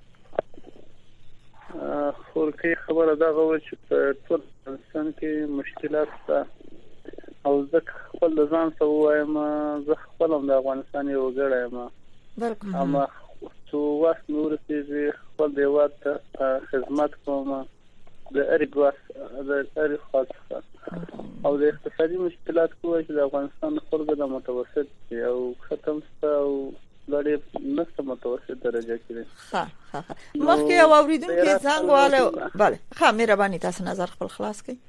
خورکې خبره دا غوښ چې په ټول افغانستان کې مشکلات شته او ځکه خپل ځان ته وایم زه خپل د افغانستان یو غړی یم. اما څو وخت نور چې خپل د وخت خدمت کوم د اړیکو د تاریخ خاصه او د اقتصادي مشکلات کوی چې د افغانستان خلکو د متوسط او ختم ست او لړې نسته متوسط درجه کې. ها ها مخکې او اوریدونکو څنګه والو bale ها مهرباني تاسو نظر خپل خلاص کړئ.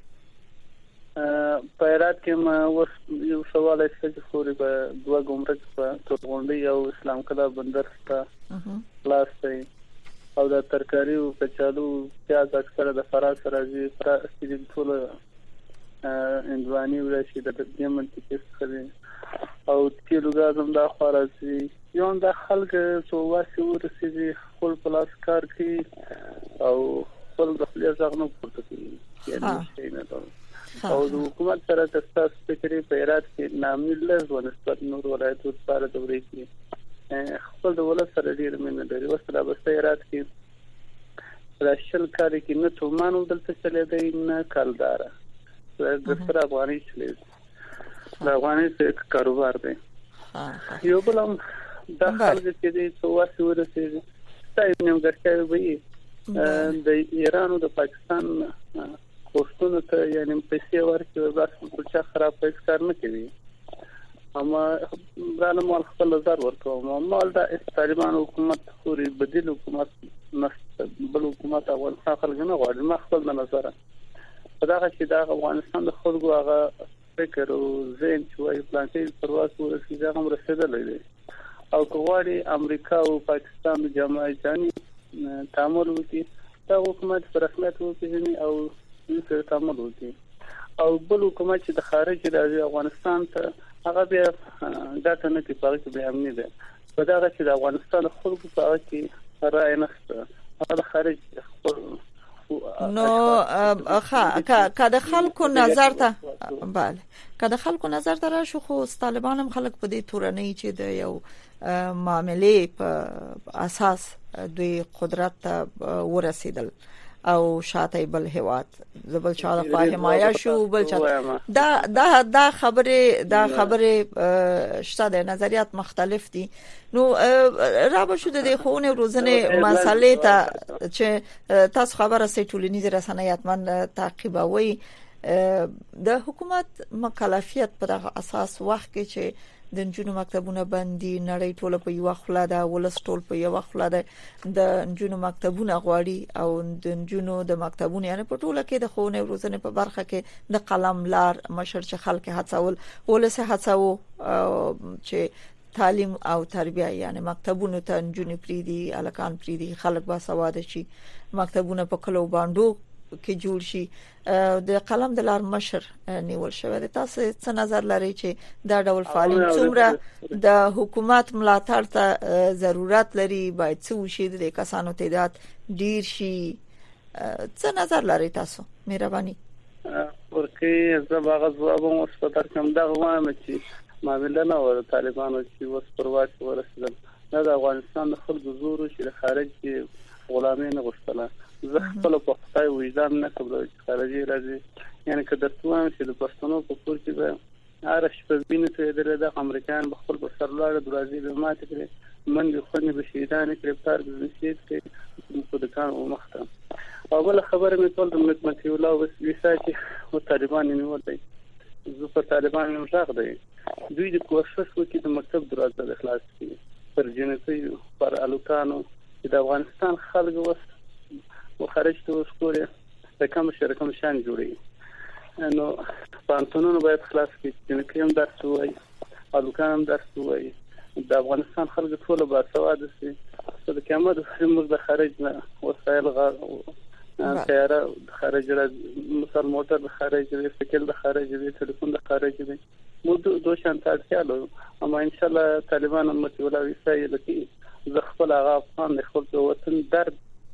په هرات کې ما اوس یو سوال چې خوري په دوه ګمرک په تورغونډي او اسلام کلا بندر ته خلاص دی او د ترکاری او کچالو پیاز اکثره د فراس راځي فراسي ټول اندواني ورشي د یمن کې څخه او تیلو غازم دا خارسي یو د خلک څو واسي ورسي خپل پلاس کار کوي او خپل د خپل ځغنو پورته کوي. یعنی نه دا او د حکومت سره تاسو فکرې په هرات کې نامې لږ ونسبت نور ولایتونو سره د ورې کې خپل د ولایت سره ډیر مینه لري. وسره بس هرات کې راشل کاری کې نه ته مانو دلته چلے دی نه کالدار د سره افغاني چلے د افغاني څخه کاروبار دی. یو بل هم د خلک چې د سواسي ورسېږي ستاسو نیم ګټه وي د ایران او د پاکستان کوښښونه ته یعنی پیسې ورکړي بس په چا خراب پیسې کار نه کوي. اما برانه مال خپل نظر ورکوم مال د طالبان حکومت خوري بدیل حکومت نشته بل حکومت افغانستان خلک نه غواړي. ما خپل نظر په دا چې د افغانستان د خلکو هغه فکر او ذهن چې وايي پلانټي پرواز ورسېږي هغه هم رسیدلې دي او کوواړي امریکا او پاکستان د جماعي ځاني تعامل وکړي دا حکومت پر رسمیت وکړي او یو تعامل وکړي او بل حکومت چې د خارج راځي افغانستان ته هغه بیا ډاټا نه کوي په کې به امني ده په دا چې د افغانستان خلکو په کې رائے نشته هغه خارج نو ښه کله خلکو نظر ته bale کله خلکو نظر ته راشو خو طالبان هم خلک په دې تورنۍ چې د یو معاملې په اساس دوی قدرت ته ورسېدل او شاته بل هواد زبل چا د حمایه شو بل چا دا دا دا خبره دا خبره شته د نظریات مختلف دي. نو را به شو د خونه روزنه مسالې ته چې تاسو خبره سي ټولنیز رسنیات من تعقیبوي د حکومت مکلفیت پر اساس وخت کې چې د نجونو مکتبونه باندې نړۍ ټوله په یو خلا ده ولس ټول په یو خلا ده د نجونو مکتبونه غواړي او د نجونو د مکتبونه یعنی په ټوله کې د خونه روزنه په برخه کې د قلم لار مشر چې خلک هڅول ولس هڅاو چې تعلیم او تربیه یعنی مکتبونه ته نجونې پریدي الکان پریدي خلک با سواد شي مکتبونه په کلو باندې کې جوړ شي د قلم د لار مشر نیول شوی. تاسو څه نظر لرئ چې دا ډول فعالیت څومره د حکومت ملاتړ ته ضرورت لري باید څه وشي د کسانو تعداد ډیر شي څه نظر لرئ تاسو مهرباني؟ ورکه زباغه زوابم اوس په تر کوم دا وایم چې معاملې نه و طالبانو چې اوس پرواز ورسېدل نه د افغانستان د خلکو زور چې د خارج کې غلامي نه غوښتله زه خپل په خدای وجدان نه کوم چې خارجي راځي یعنی که د توان چې د پښتنو په کور کې به عارف په بینه ته د امریکایان په خپل په سرلار دروازې به ماته کړي من خو نه به شهیدان کړي تر د نشید کې په دکان او مخته او بل خبره مې ټول د ملت الله او وسایتي او طالبان نیول دي زه په طالبان نه راغ دی دوی د کوشش وکړي د مکتب دروازه د خلاص کړي پر جنتي پر الوکانو چې د افغانستان خلک وس او خارج ته وسکوري د کوم شرکم شان جوړي نو پانتونونو باید خلاص کړي چې کوم درس وایي الوکان هم درس وایي د افغانستان خلک ټول با سواد سي د قیامت موږ د خارج نه وسایل غا سیاره خارج را مثلا موټر د خارج دی سایکل د خارج دی ټلیفون د خارج دی مو دوه شان تاسو اما ان شاء الله طالبان امت ولا وسایي لکه ز خپل هغه افغان خپل وطن درد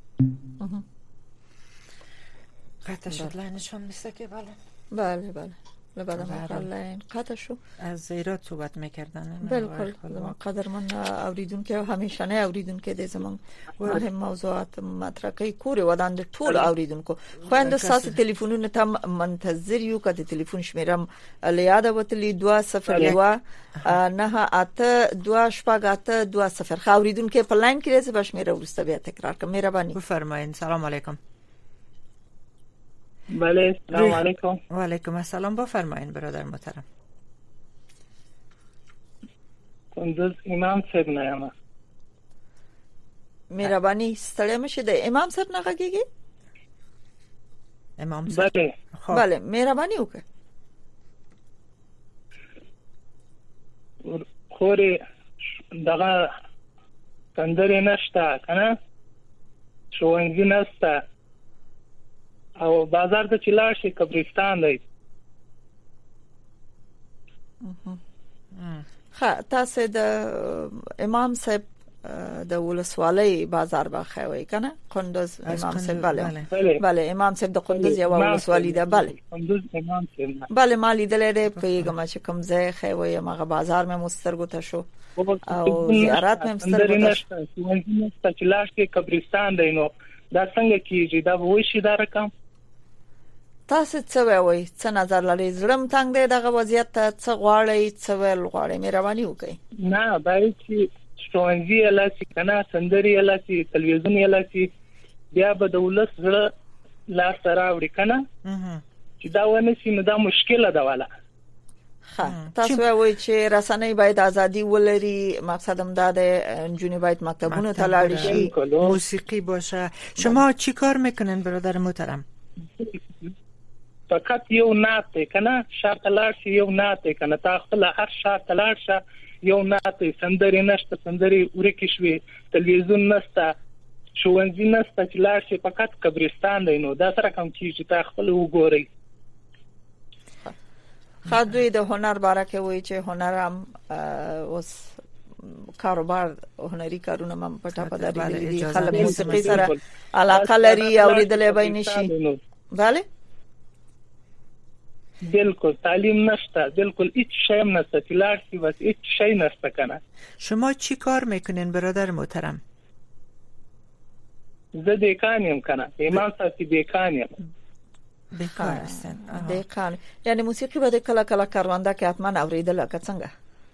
قطع شد لاینشون مثل که بله بله بله لبعد ما لاین قطع شو از ایراد صحبت میکردن بالکل قدرمن اوریدون که همیشه نه اوریدون که د زمان مهم موضوعات مطرح کوي کور ودان د ټول اوریدون کو خوند ساس ټلیفونونه تم منتظر یو کده ټلیفون شمیرم لیاده وتلی دو صفر دو نه اته دو شپږ اته دو صفر خوریدون کې په لاین کې راځي بشمیره ورسته بیا تکرار کوم مهرباني بفرمایئ. سلام علیکم. بله سلام علیکم. و علیکم السلام. بفرمایید برادر محترم. کندوز امام صاحب نه مهرباني ستړی مشه د امام صاحب نه غږیږي. امام صاحب بله بله مهرباني وکړه. خوري دغه کندرې نشته کنه شوونځي نشته او بازار ته چلا شي قبرستان دی. ها تاسو د امام صاحب د ولسوالۍ بازار باخوي کنه قندوز امام صاحب بله بله امام صاحب د قندوز یو ولسوالۍ ده بله قندوز امام صاحب بله مالی دلته پیغام چې کوم ځای خوي مغه بازار مې مسترګو ته شو او زیارت مې مسترګو ته شو ونځي چلا شي قبرستان دی نو دا څنګه کیږي دا وای شي دا رقم تاسو څه وایي څه نظر لري زړم تنگ دی دغه وضعیت ته څه غواړي څه ول غواړي مهرباني وکړئ. نه باید چې ستونزې لاسي کنه سندري لاسي تلویزیون لاسي بیا به دولت زړه لا سره وړي کنه چې دا ونه سي نو دا مشکله ده والا. ها تاسو وایي چې رسنۍ باید ازادي ولري مقصد هم دا ده انجونی باید مکتبونه ته لاړ شي موسیقی باشه. شما چی کار میکنین برادر محترم؟ فقط یو نات کنه شاته لاړ شي یو نات کنه تا خپل هر شاته لاړ شي یو نات سندري نشته سندري ورکی شوي تلویزیون نشته شوونځي نشته چې لاړ شي فقط قبرستان دی نو دا سره کوم چې تا خپل وګوري. خاطر د هنر باره کې وایي چې هنر هم اوس کاروبار هنري کارونه هم پټه پداري دي خلک موسیقي سره علاقه لري او لیدلې به نشي. بله بالکل تعلیم نشته بالکل هیچ شی نشته چې لاړ شي بس هیچ شی نشته کنه. شما چی کار میکنین برادر محترم؟ زه دیکانیم کنه امام صاحب دیکانیم. بیکار هستن دیکان یعنی موسیقی به کله کله کارونده کې حتما اوریدل که څنګه؟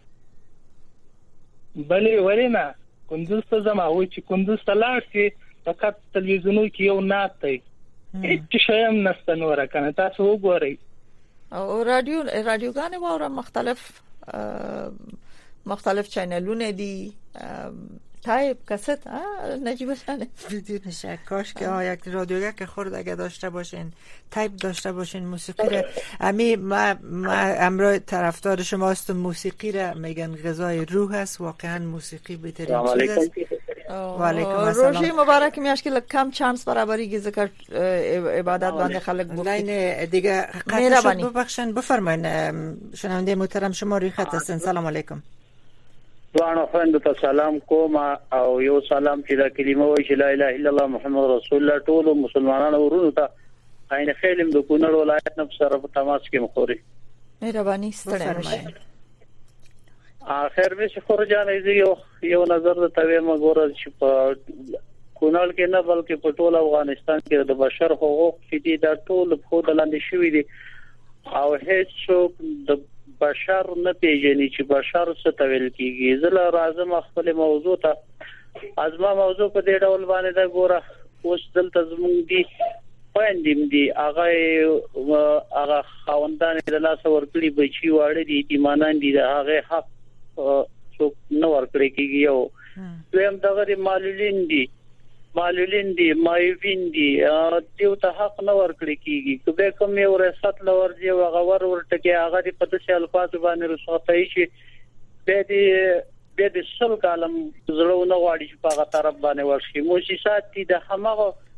بله ولینا کندوز ته زما وای چې کندوز ته لاړ شي فقط تلویزیونو کې یو نات دی هیڅ شی هم نشته نور کنه تاسو وګورئ. او رادیو رادیوګانې واره مختلف مختلف چینلونه دي تایپ کست نجیب شانه بدون شک کاش که ها یک رادیوگه که خورد اگه داشته باشین تایپ داشته باشین موسیقی را امی ما, ما امرای طرفدار شما هستم. موسیقی را میگن غذای روح است. واقعا موسیقی بهترین چیز است. و علیکم السلام. روزی مبارک میاش که کم چانس برابری که ذکر عبادت باندې خلق بوده لاین دیگه قطع شد ببخشن بفرمایید شنونده محترم شما روی خط هستین. سلام علیکم. دوانو خويندو ته سلام کوم او یو سلام چې دا کلمه وایي چې لا اله الا الله محمد رسول الله ټول مسلمانانو ورونو ته عین خیلم د کونړ ولایت نه سره په تماس کې مخوري. مهرباني ستړی مشه. اخر به شکر جانې یو یو نظر د توې مګور چې په کونړ کې نه بلکې په ټول افغانستان کې د بشر حقوق چې دي دا ټول په دلاندې شوې دي او هیڅ څوک د بشر نه پیژني چې بشر څه تویل کیږي. زله راځم خپل موضوع ته. ازما موضوع په دې ډول باندې دا ګوره اوس دلته زموږ دي پاندیم دي هغه هغه خوندان د لاس ورکړي بچي واړه دي ایمانان دي هغه حق څوک نه ورکړي کیږي. یو دویم دغه معلولین دي معلولین دي مایوین دي دیو ته حق نه ورکړي کیږي. کله کوم یو رسات لور دی هغه ور ورټکی هغه په دې الفاظ باندې رسوتای شي به دې به دې سل کالم زړونه واړي چې په هغه طرف باندې ورشي موسسات دي د همغه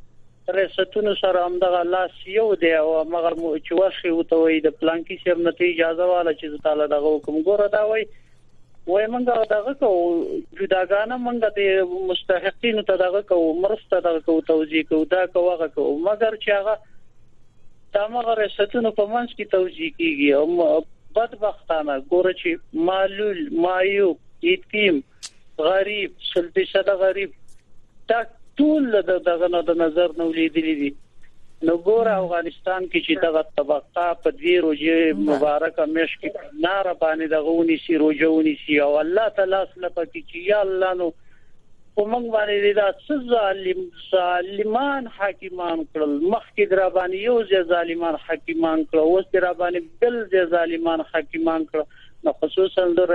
ریاستونو سره هم دغه لاس یو دی او مګر مو چې ورشي وته وي د پلان کې سم نته اجازه واله چې تعالی دغه حکم ګوره دا وای وای منګه دغه کو جداګانه منګه د مستحقینو ته دغه کو مرسته دغه کو توزیع کو دا کوغه کو مګر چې هغه دا مګر ریاستونو په منځ کې توزیع کیږي او بدبختانه ګوره چې معلول مایوب یتیم غریب سلطه شده غریب تا ټول دغه د نظر نو لیدلې دي نو ګوره افغانستان کې چې دغه طبقه په دې روزه مبارکه مش کې نار باندې دغه ونی سی روزونی سی او الله تعالی سره پکې چې یا الله نو کومنګ باندې دا ظالم ظالمان حاکمان کړل مخکې در باندې یو ځای ظالمان حاکمان کړل اوس در باندې بل ځای ظالمان حاکمان کړل نو خصوصا د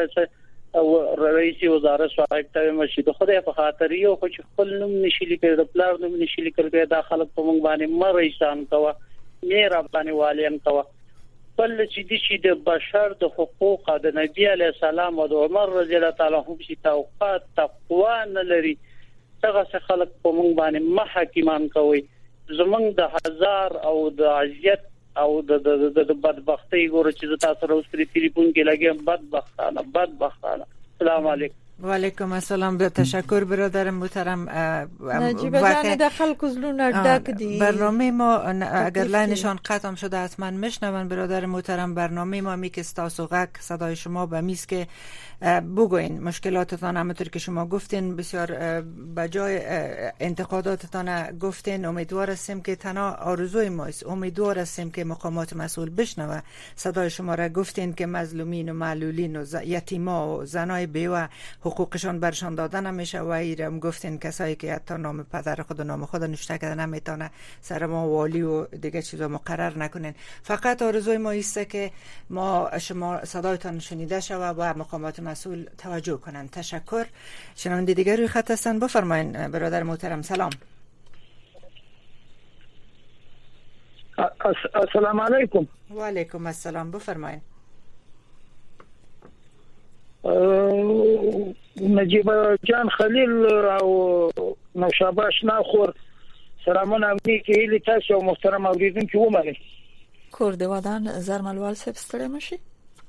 رئیس وزارت صاحب ته مشید خدای په خاطر یو خو چې خپل نوم نشي لیکل د پلار نوم نشي لیکل دا خلک په موږ باندې مریسان کوا مېرا باندې والین کوا بل چې د شي د بشر د حقوق د نبی علی السلام او د عمر رضی الله تعالی عنہ چې توقات تقوا نه لري څنګه خلک په موږ باندې محاکمان کوي زمونږ د هزار او د عزت او د د بدبختی ګور چې تاسو سره اوس په ټلیفون کې لګیم بدبختانه بدبختانه السلام علیکم و علیکم السلام. به تشکر برادر محترم. نجیب جان د خلکو زلون ډک دي. برنامه ما اگر لاینشان قطع شده حتما میشنون برادر محترم. برنامه ما می که استاسو غک صدای شما به میز که بگوین مشکلاتتان همونطور که شما گفتین بسیار بجای انتقاداتتان گفتین. امیدوار هستیم که تنها آرزوی ماست، امیدوار هستیم که مقامات مسئول بشنوه صدای شما را. گفتین که مظلومین و معلولین و یتیما و زنای بیوه حقوقشان برشان داده نمیشه و ایرم گفتین کسایی که حتی نام پدر خود و نام خود نوشته کرده نمیتونه سر ما والی و دیگه چیزا مقرر نکنین. فقط آرزوی ما ایسته که ما شما صدایتان شنیده شوه و مقامات مسئول توجه کنن. تشکر. شنونده دیگر روی خط هستن، بفرمایین برادر محترم. سلام. السلام علیکم. و علیکم السلام، بفرمایین. نجیب جان خلیل او نوشابه اشناخور سلامونه امنی که هیلی تاسو او محترم اوریدونکو ومنئ. کورد ودان زرملوال صاحب ستړی مشي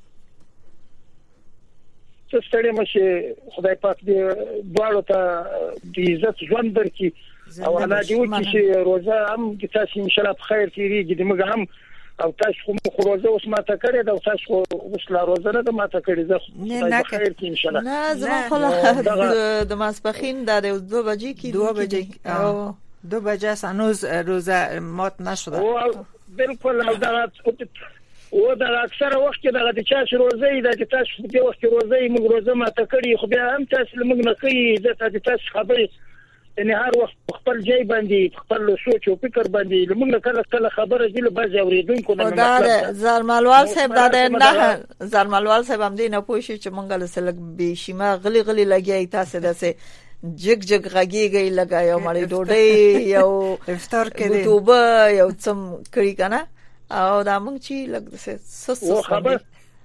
ته ستړی مشي. خدای پاک دې دواړو ته د عزت ژوند درکړي او الله دې وکړي چې روزه هم د تاسو ان شاء الله په خیر تیریږي. د موږ هم او تاسو خو روزه اوس ماته کړې ده او تاسو اوس لا روزه نه ده ماته کړې. زه نه خیر کې ان شاء الله نه زما خلا د ماسپخین د دو بجې کې دو بجې او دو بجې سنوز روزه مات نشده. او بالکل او دا او دا اکثر وخت دا د چا روزه ای د تاسو په وخت روزه ای موږ روزه ماته کړې خو بیا هم تاسو موږ نه کوي. زه تاسو خبرې یعنی هر وخت خپل ځای باندې خپل سوچ او فکر باندې لمونږ کله کله خبره دي له باز اوریدونکو نه مطلب زرملوال صاحب دا نه زرملوال صاحب هم دې نه پوښي چې مونږ له سلګ به شیما غلي غلي لګي تاسو دسه جګ جګ غږیږي لګایو مړی ډوډۍ یو افطار کړي توبه یو څم کړی کنه او دا مونږ چې لګ دسه سس خبر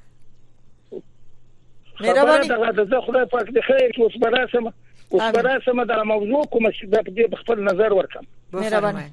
مهرباني دا زه خدای پاک دې خیر اوس براسم اوس براسم دا موضوع کوم چې د دې خپل نظر ورکم. مهرباني.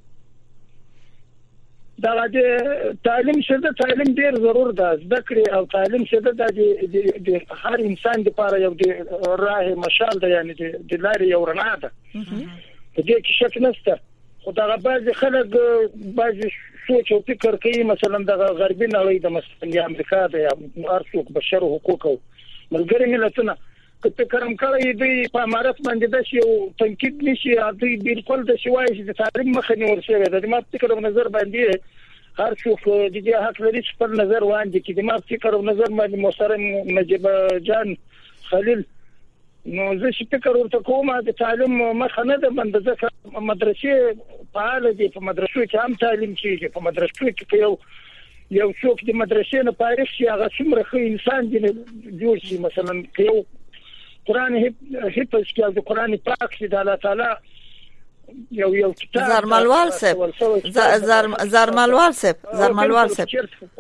دا د تعلیم شته تعلیم ډیر ضرور ده. ذکر او تعلیم شته د هر انسان لپاره یو د راه مشال ده، یعنی د لارې یو رڼا ده. په دې کې شک نشته. خو دا بعض خلک بعض سوچ او فکر کوي مثلا د غربي نړۍ د مثلا امریکا د ارڅوک بشر حقوق او ملګری ملتونه کته کرم کړی دی په امارات باندې د شی تنقید نشي دوی بالکل د شوای چې د تعلیم مخه نیول شوی ده. د ما فکر او نظر باندې هر څوک د دې حق لري چې په نظر وړاندې کړي. د ما فکر او نظر باندې محترم نجیب جان خلیل نو زه چې فکر ورته کوم د تعلیم مخه نه ده باندې ځکه مدرسې فعال دي. په مدرسو کې هم تعلیم کیږي. په مدرسو کې یو یو څوک د مدرسې نه فارغ شي هغه څومره ښه انسان دی جوړ شي. مثلا یو قرآن حفظ کې او د قرآن پاک چې د الله تعالی یو یو کتاب زرملوال صاحب زرملوال صاحب زرملوال صاحب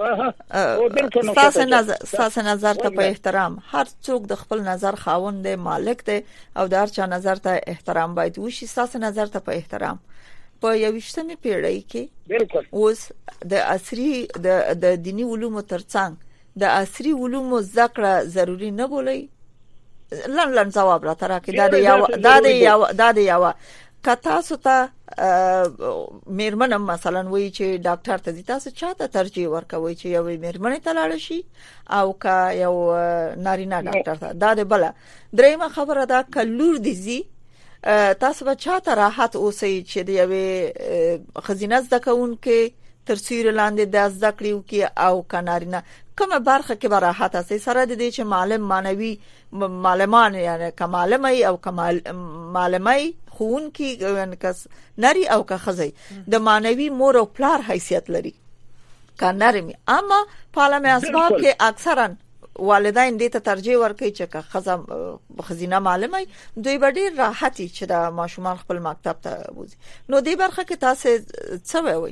تاسو نظر تاسو نظر ته په احترام هر څوک د خپل نظر خاوند دی، مالک دی او د هر چا نظر ته احترام باید وشي. تاسو نظر ته په احترام په یوشتمه پیړۍ کې بالکل اوس د عصري د د دینی علومو ترڅنګ د عصري علومو ذکر ضروری نه بولي؟ لن لن جواب را ترا کې دا د یو دا د یو دا د یو کتا ستا میرمن مثلا وایي چې ډاکټر ته تاسو چاته ترجیح ورکوي چې یو میرمن ته لاړ شي او کا یو نارینه ډاکټر ته؟ دا د بل درېمه خبره دا کلور دي زی تاسو به چاته راحت اوسئ چې د یو خزینه ځکون کې ترسیر لاندې د ذکریو کې او کنارینه کومه برخه کې به راحت اسي سره د دې چې معلم مانوي معلمان یعنی کمالمي او کمال معلمي خون کې کس نری او که خزي د مانوي مور او پلار حیثیت لري کنارمي. اما پالمه اسباب کې اکثرا والدین دې ته ترجیح ورکوي چې که خزم خزینه معلمي دوی به ډیر راحتي چې د ماشومان خپل مکتب ته وځي. نو دې برخه کې تاسو څه وایي؟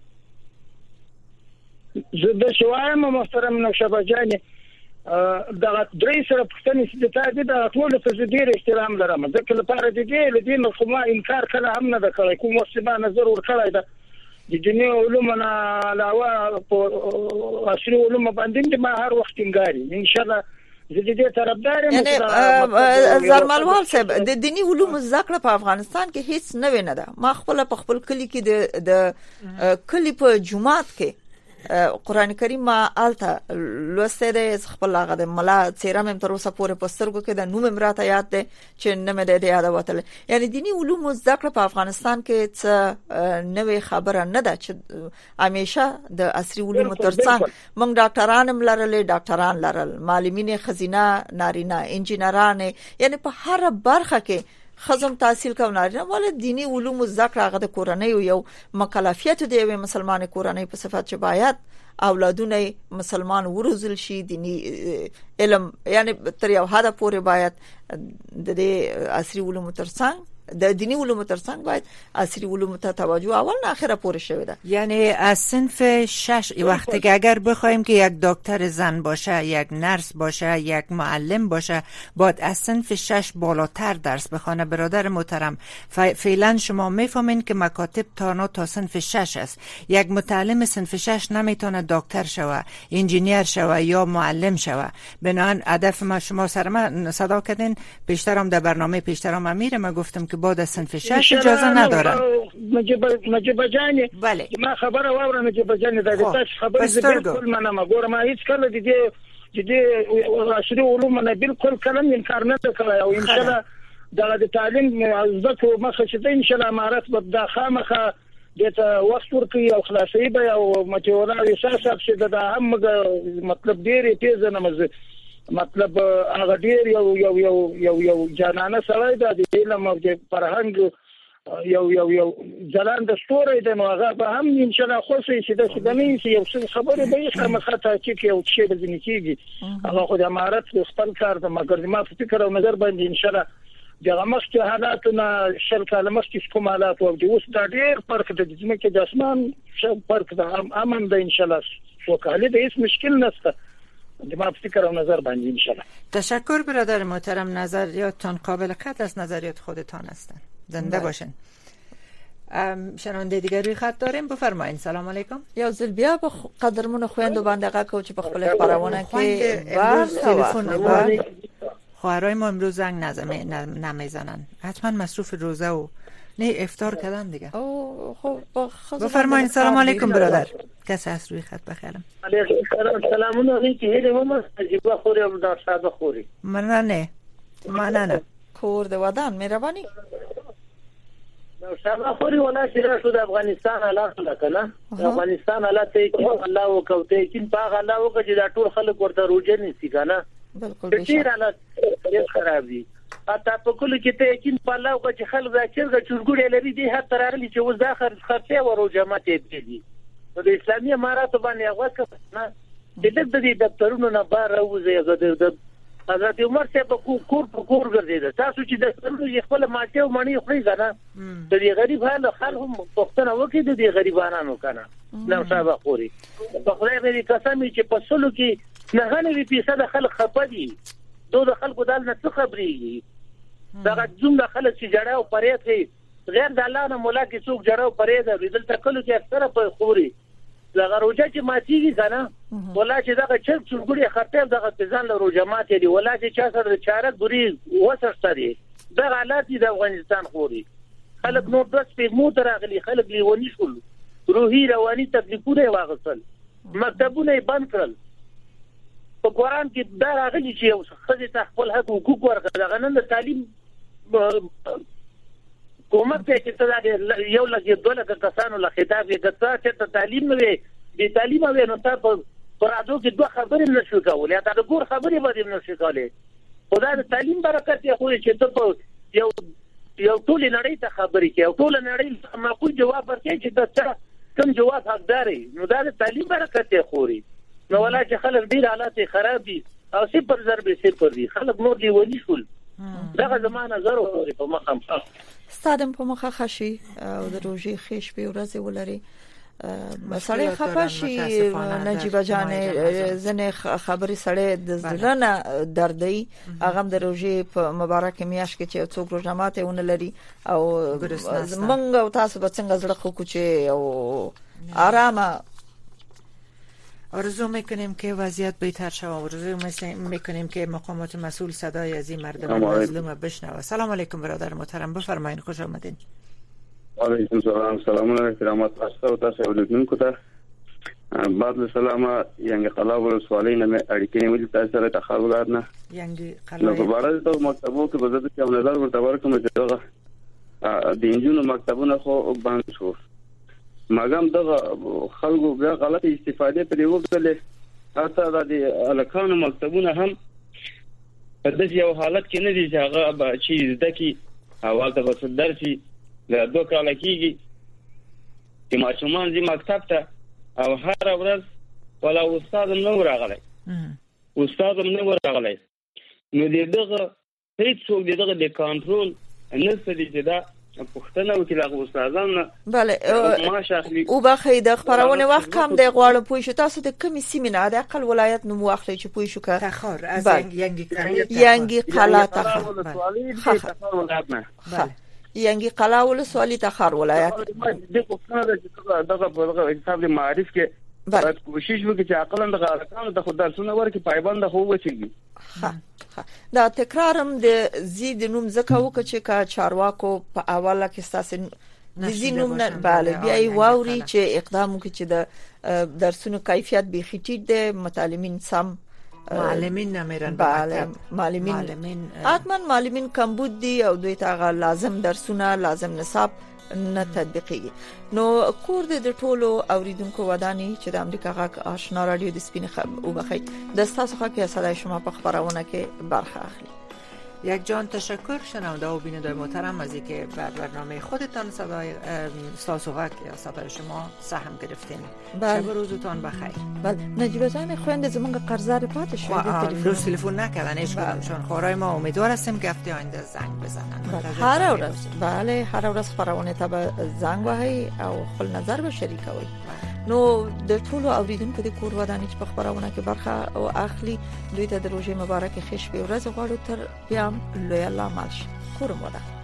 زه د شوایم محترم نوشابه جان دا درې سره پښتنې چې ته دې د ټول ته ډیر احترام لرم ځکه لپاره دې له دې نو خو انکار کله هم نه کړی کوم وسبه نظر ور کړی دا د دنیا علوم نه علاوه په عصري علوم باندې ما هر وخت انګاري ان شاء الله زه دې طرفدار یم. یعنی زرملوال صاحب د دینی علوم زده په افغانستان کې هیڅ نه وینه ده. ما خپل په خپل کلی کې د د کلی په جمعات کې قران کریم ما الته لوسته ده خپل هغه د ملا چیرې مم تر اوسه پورې پسترګو کې د نوم امرات یاد ده چې نه مې د یاد وتل. یعنی دینی علوم ذکر په افغانستان کې څه نوې خبره نه ده چې همیشه د عصري علوم ترڅنګ موږ ډاکټران هم لرل ډاکټران لرل معلمین خزینه نارینه انجینران یعنی په هر برخه کې خزم تحصیل کووناري ول دینی علوم ذکر هغه د کورنۍ یو مکلفیت دی یو مسلمان کورنۍ په صفات چې باید اولادونه مسلمان وروزل شي دینی علم یعنی تر یو حد پورې باید د عصري علوم ترڅنګ د دینی علوم ترڅنګ باید عصري علوم ته توجه اول نه اخره پوره شوی ده. یعنی از صنف شش وقتی که اگر بخوایم که یک دکتر زن باشه یک نرس باشه یک معلم باشه باید از صنف شش بالاتر درس بخونه. برادر محترم فعلا شما میفهمین که مکاتب تانا تا صنف شش است. یک متعلم صنف شش نمیتونه دکتر شوه انجینیر شوه یا معلم شوه. بنابراین هدف ما شما سر ما صدا کردین پیشترم در برنامه پیشترم امیر ما گفتم که بعد از صنف شش اجازه ندارن. مجب مجب جانی بله ما خبره واورم مجب جانی دا تاسو خبره بالکل منه ما ګور ما هیڅ کله د دې د دې عصري علوم نه بالکل کلم انکار نه کوي او ان شاء الله د تعلیم زکه مخه چې ان شاء الله امارات به د خامخه د وخت ورکي او خلاصي به او متولا اساس چې د هم مطلب ډیر تیز نه مزه مطلب هغه ډیر یو یو یو یو یو جانانه سره د علم او د فرهنګ یو یو یو ځلان د ستوري د نو هغه به هم ان شاء الله خوشي چې د سدنې یو څه خبره به یې خامخا ته چې یو څه به ځنی کیږي هغه خو د امارات خپل کار د مګر ما فکر او نظر باندې ان شاء الله دغه مخکې حالاتونه شل کاله مخکې کوم حالات او د اوس د ډیر فرق د ځمکې د اسمان فرق د امن د ان شاء الله وکاله د هیڅ مشکل نشته. ما فکر و نظر باندې ان شاء الله. تشکر برادر محترم نظریاتتان قابل قدر از نظریات خودتان هستند. زنده باشین. شنونده دیگه روی خط داریم بفرمایید. سلام علیکم. یا زل بیا به قدرمون خویند و بندقه که چه بخبل خبرونه که امروز تلفن و خواهرای ما امروز زنگ نمیزنن حتما مصروف روزه و نه افطار کردن دیگه. خب بفرمایید. سلام علیکم برادر. کسی هست روی خط بخیرم. علیکم سلام علیکم. هیله ماما جیبا خوری ام دار شاد خوری. من نه. من نه. کورد ودان مهربانی. شاد خوری ولا شرا شد افغانستان حالات لکنه. افغانستان حالات کې الله وکوته کې پاغ الله وکړي دا ټول خلک ورته روزه نسی کنه. بالکل. ډیر حالات خراب دي. اته په کله کې ته یقین په الله او چې خلک راچرګه چورګوړې لري دي هر ترغلي چې وز داخل خرڅه ورو جماعت دي. د اسلامي امارات باندې هغه کنه د دې دفترونو نه بار راوځي د حضرت عمر صاحب کو کور په کور ګرځیدل تاسو چې د خپل خپل ماته او مڼې خوري کنه د دې غریب حال خلک هم پښتنه وکړي د دې غریبانو کنه نو صاحب خوري په خدای دې قسم چې په سلو کې نه غنوي پیسه د خلک خپدي دوه خلکو دال نه څه خبري دا جمله خلک چې جړه او پریت غیر د الله نه مولا کې څوک جړاو پرې ده دلته کلو کې اکثره په خوري دغه روزه چې ماتيږي کنه ولا چې دغه چرګ چونګړي خطر دغه ځان له روزه ماتي دي ولا چې چا سره چارک بوري وسرته دي دغه حالات د افغانستان خوري خلک نور بس په مو ترغلي خلک لیونی شول روحي رواني تکلیفونه واغسل مکتبونه بند کړل په قرآن کې دا راغلي چې یو خځه ته خپل حق حقوق ورکړي دغه نن د تعلیم کومه چې څه یو لږ دوه لږ کسانو له خطاب یې کړه چې تعلیم نه وي د تعلیم او نو تاسو په راځو کې دوه خبرې نشو کولای دا د ګور خبرې باندې نشو کولای خدای د تعلیم برکت یې خو چې ته یو یو ټول نړۍ ته خبرې کوي او ټول نړۍ معقول جواب ورکړي چې دا کوم جواب حقداري نو دا د تعلیم برکت یې خوري نو ولا چې خلک ډیر حالات خراب دي او صفر ضرب صفر دي خلک نور دی ونی شول دغه زمانه زرو په مخم ستادم په مخه خشي او د روزي خېش په ورځ ولري مسله خفشي نجيبه جان زنه خبري سړی د زلنه دردي هغه د روزي په مبارک میاش کې چې څوک روزنامات ونه لري او منګ او تاسو به څنګه زړه خو چې او آرامه آرزو میکنیم که وضعیت بهتر شود. آرزو میکنیم که مقامات مسئول صدای از این مردم مظلوم بشنوه. سلام علیکم برادر محترم، بفرمایید، خوش آمدین. علیکم سلام. سلام علیکم تاسو ته تاسو ولیدونکو ته بعد سلام ینګ قلا ولسوالۍ نه اړیکې نیولې تاسو سره تخاولات نه ینګ قلا نو په اړه ته مکتبو کې بزرګ چې نظر ورته ورکوم چې دا د انجونو مکتبونه خو بند شو مګم دغه خلکو بیا غلطه استفاده پرې وکړلې حتی د الکانو مکتبونه هم په دې یو حالت کې نه دي چې هغه چې دکی اول ته وسدر شي له دوه کال کېږي چې ماشومان دې مکتب ته او هر ورځ ولا استاد نو راغلی استاد نو راغلی نو دغه هیڅ څوک دغه د کنټرول نه ستدي چې دا پښتنه وکیل استادان بله او بخې د خبرونه وخت کم دی غواړم پوه شو تاسو د کومې سیمې نه د اقل ولایت نوم واخلئ چې پوه شو که تخار از ینګي ینګي قلا تخار بله ینګي قلا ولسوالۍ تخار ولایت د پښتنه دغه په حساب د معرف کې باید کوشش وکړي چې عقلن د غلطانو د خود درسونه ورکړي پایبند خو وچیږي ها دا تکرارم د زید نوم زکه وک چې کا چارواکو په اوله کې تاسو د زینوم نه bale بیا واوري چې اقدام وکړي چې د درسونو کیفیت به خټید د متعلمین سم معلمین نمیرن bale معلمین حتما معلمین کمبود دي او دوی ته لازم درسونه لازم نصاب نه تطبیقي نو کور د ټولو اوریدونکو ودانی چې د امریکا غږ آشنا رادیو د سپین خب او بخیر د تاسو خاطر صدای شما په خبرونه کې برخه اخلي. یک جان تشکر شنونده و بیننده محترم از اینکه بر برنامه خودتان صدای تاسو غږ یا صدای شما سهم گرفتین. شب و روزتان بخیر. بله نجیبه جان خوانده زمان قرضدار پات شده تلفن تلفن نکردن هیچ کدومشون خورای ما امیدوار هستیم که هفته آینده زنگ بزنن. هر ورځ بله هر ورځ خبرونه ته به زنگ وهي او خپل نظر به شریکوي. نو د ټولو اوریدونکو د کور ودانې چې په خبرونه کې برخه او اخلي دوی ته د روزي مبارک خېش په ورځ غواړو تر بیا لوی الله مالش کورم ودا